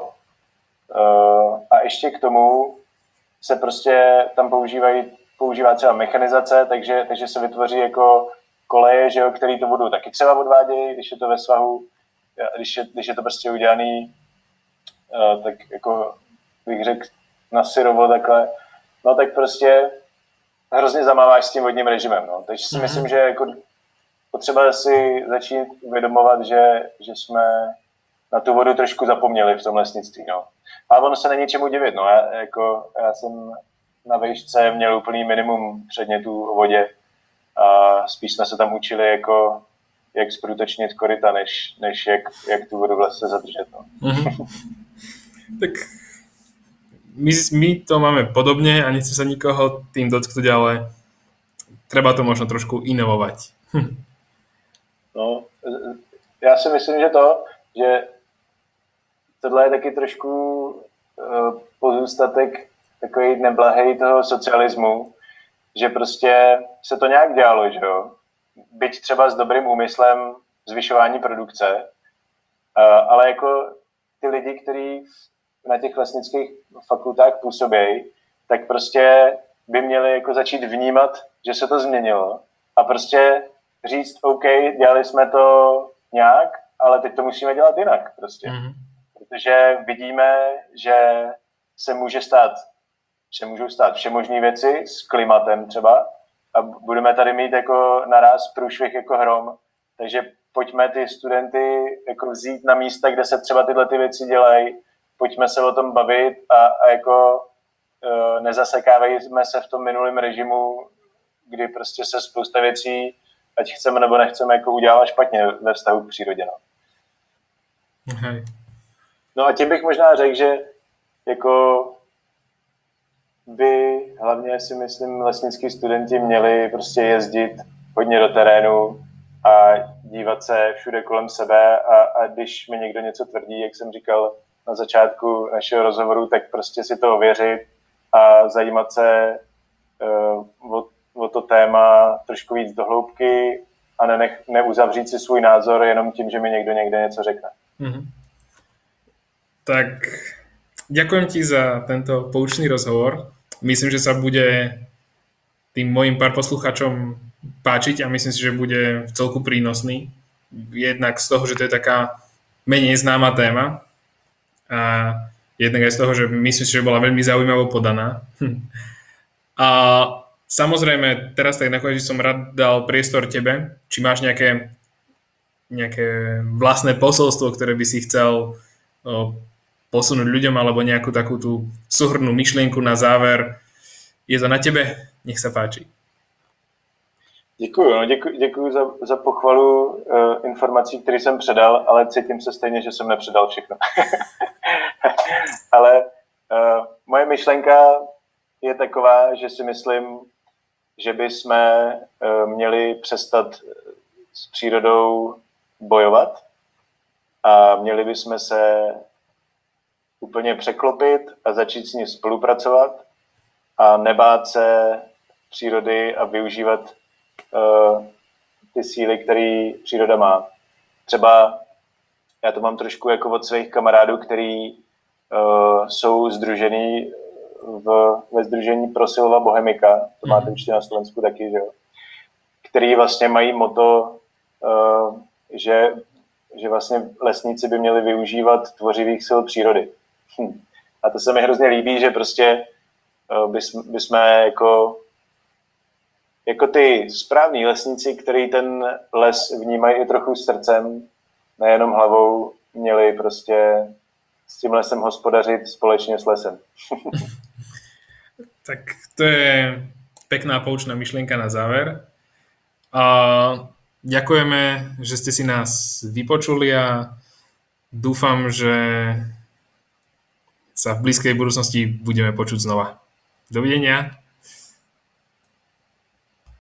uh, a ještě k tomu se prostě tam používají, používá třeba mechanizace, takže, takže se vytvoří jako koleje, že jo, který to vodu taky třeba odvádějí, když je to ve svahu, když je, když je to prostě udělaný, uh, tak jako bych řekl na syrovo takhle, no tak prostě hrozně zamáváš s tím vodním režimem, no. Takže si mm-hmm. myslím, že jako potřeba si začít uvědomovat, že, že jsme na tu vodu trošku zapomněli v tom lesnictví, no. Ale ono se není čemu divit, no. Já, jako, já jsem na vejšce měl úplný minimum předmětů o vodě a spíš jsme se tam učili, jako, jak zprůtočnit koryta, než, než jak, jak tu vodu v lese zadržet, no. Mm-hmm. Tak my, my to máme podobne a nechcem sa nikoho tým dotknúť, ale treba to možno trošku inovovať. Hm. No, já si myslím, že to, že tohle je taky trošku uh, pozůstatek takový neblahej toho socialismu, že prostě se to nějak dělalo, že jo? Byť třeba s dobrým úmyslem zvyšování produkce, uh, ale jako ty lidi, kteří na těch lesnických fakultách působí, tak prostě by měli jako začít vnímat, že se to změnilo a prostě říct, OK, dělali jsme to nějak, ale teď to musíme dělat jinak prostě. Mm-hmm. Protože vidíme, že se může stát, se můžou stát všemožné věci s klimatem třeba a budeme tady mít jako naraz průšvih jako hrom. Takže pojďme ty studenty jako vzít na místa, kde se třeba tyhle ty věci dělají, pojďme se o tom bavit a, a jako uh, nezasekávejme se v tom minulém režimu, kdy prostě se spousta věcí, ať chceme nebo nechceme, jako udělá špatně ve vztahu k přírodě. No. Okay. No a tím bych možná řekl, že jako by hlavně si myslím lesnický studenti měli prostě jezdit hodně do terénu a dívat se všude kolem sebe a, a když mi někdo něco tvrdí, jak jsem říkal na začátku našeho rozhovoru, tak prostě si to ověřit a zajímat se uh, o, o to téma trošku víc do hloubky a nenech, neuzavřít si svůj názor jenom tím, že mi někdo někde něco řekne. Mm-hmm. Tak ďakujem ti za tento poučný rozhovor. Myslím, že sa bude tým mojim pár posluchačom páčiť a myslím si, že bude v celku prínosný. Jednak z toho, že to je taká menej známa téma a jednak aj z toho, že myslím si, že bola veľmi zaujímavo podaná. A samozrejme, teraz tak nakoniec som rád dal priestor tebe. Či máš nejaké, nejaké vlastné posolstvo, ktoré by si chcel o, posunúť ľuďom alebo nejakú takú tú súhrnnú myšlienku na záver. Je to na tebe? Nech sa páči. Děkuju, no, děkuju, děkuju za, za pochvalu uh, informací, které jsem předal, ale cítím se stejně, že jsem nepředal všechno. Ale uh, moje myšlenka je taková, že si myslím, že bychom uh, měli přestat s přírodou bojovat a měli bychom se úplně překlopit a začít s ní spolupracovat a nebát se přírody a využívat uh, ty síly, které příroda má. Třeba já to mám trošku jako od svých kamarádů, který uh, jsou sdružený v, ve sdružení Prosilva Bohemika, to máte určitě na Slovensku taky, že jo? Který vlastně mají moto, uh, že, že vlastně lesníci by měli využívat tvořivých sil přírody. Hm. A to se mi hrozně líbí, že prostě uh, bys, bychom jako, jako ty správní lesníci, který ten les vnímají i trochu srdcem, nejenom hlavou, měli prostě s tím lesem hospodařit společně s lesem. Tak to je pekná poučná myšlienka na záver. A ďakujeme, že ste si nás vypočuli a dúfam, že sa v blízkej budúcnosti budeme počuť znova. Dovidenia.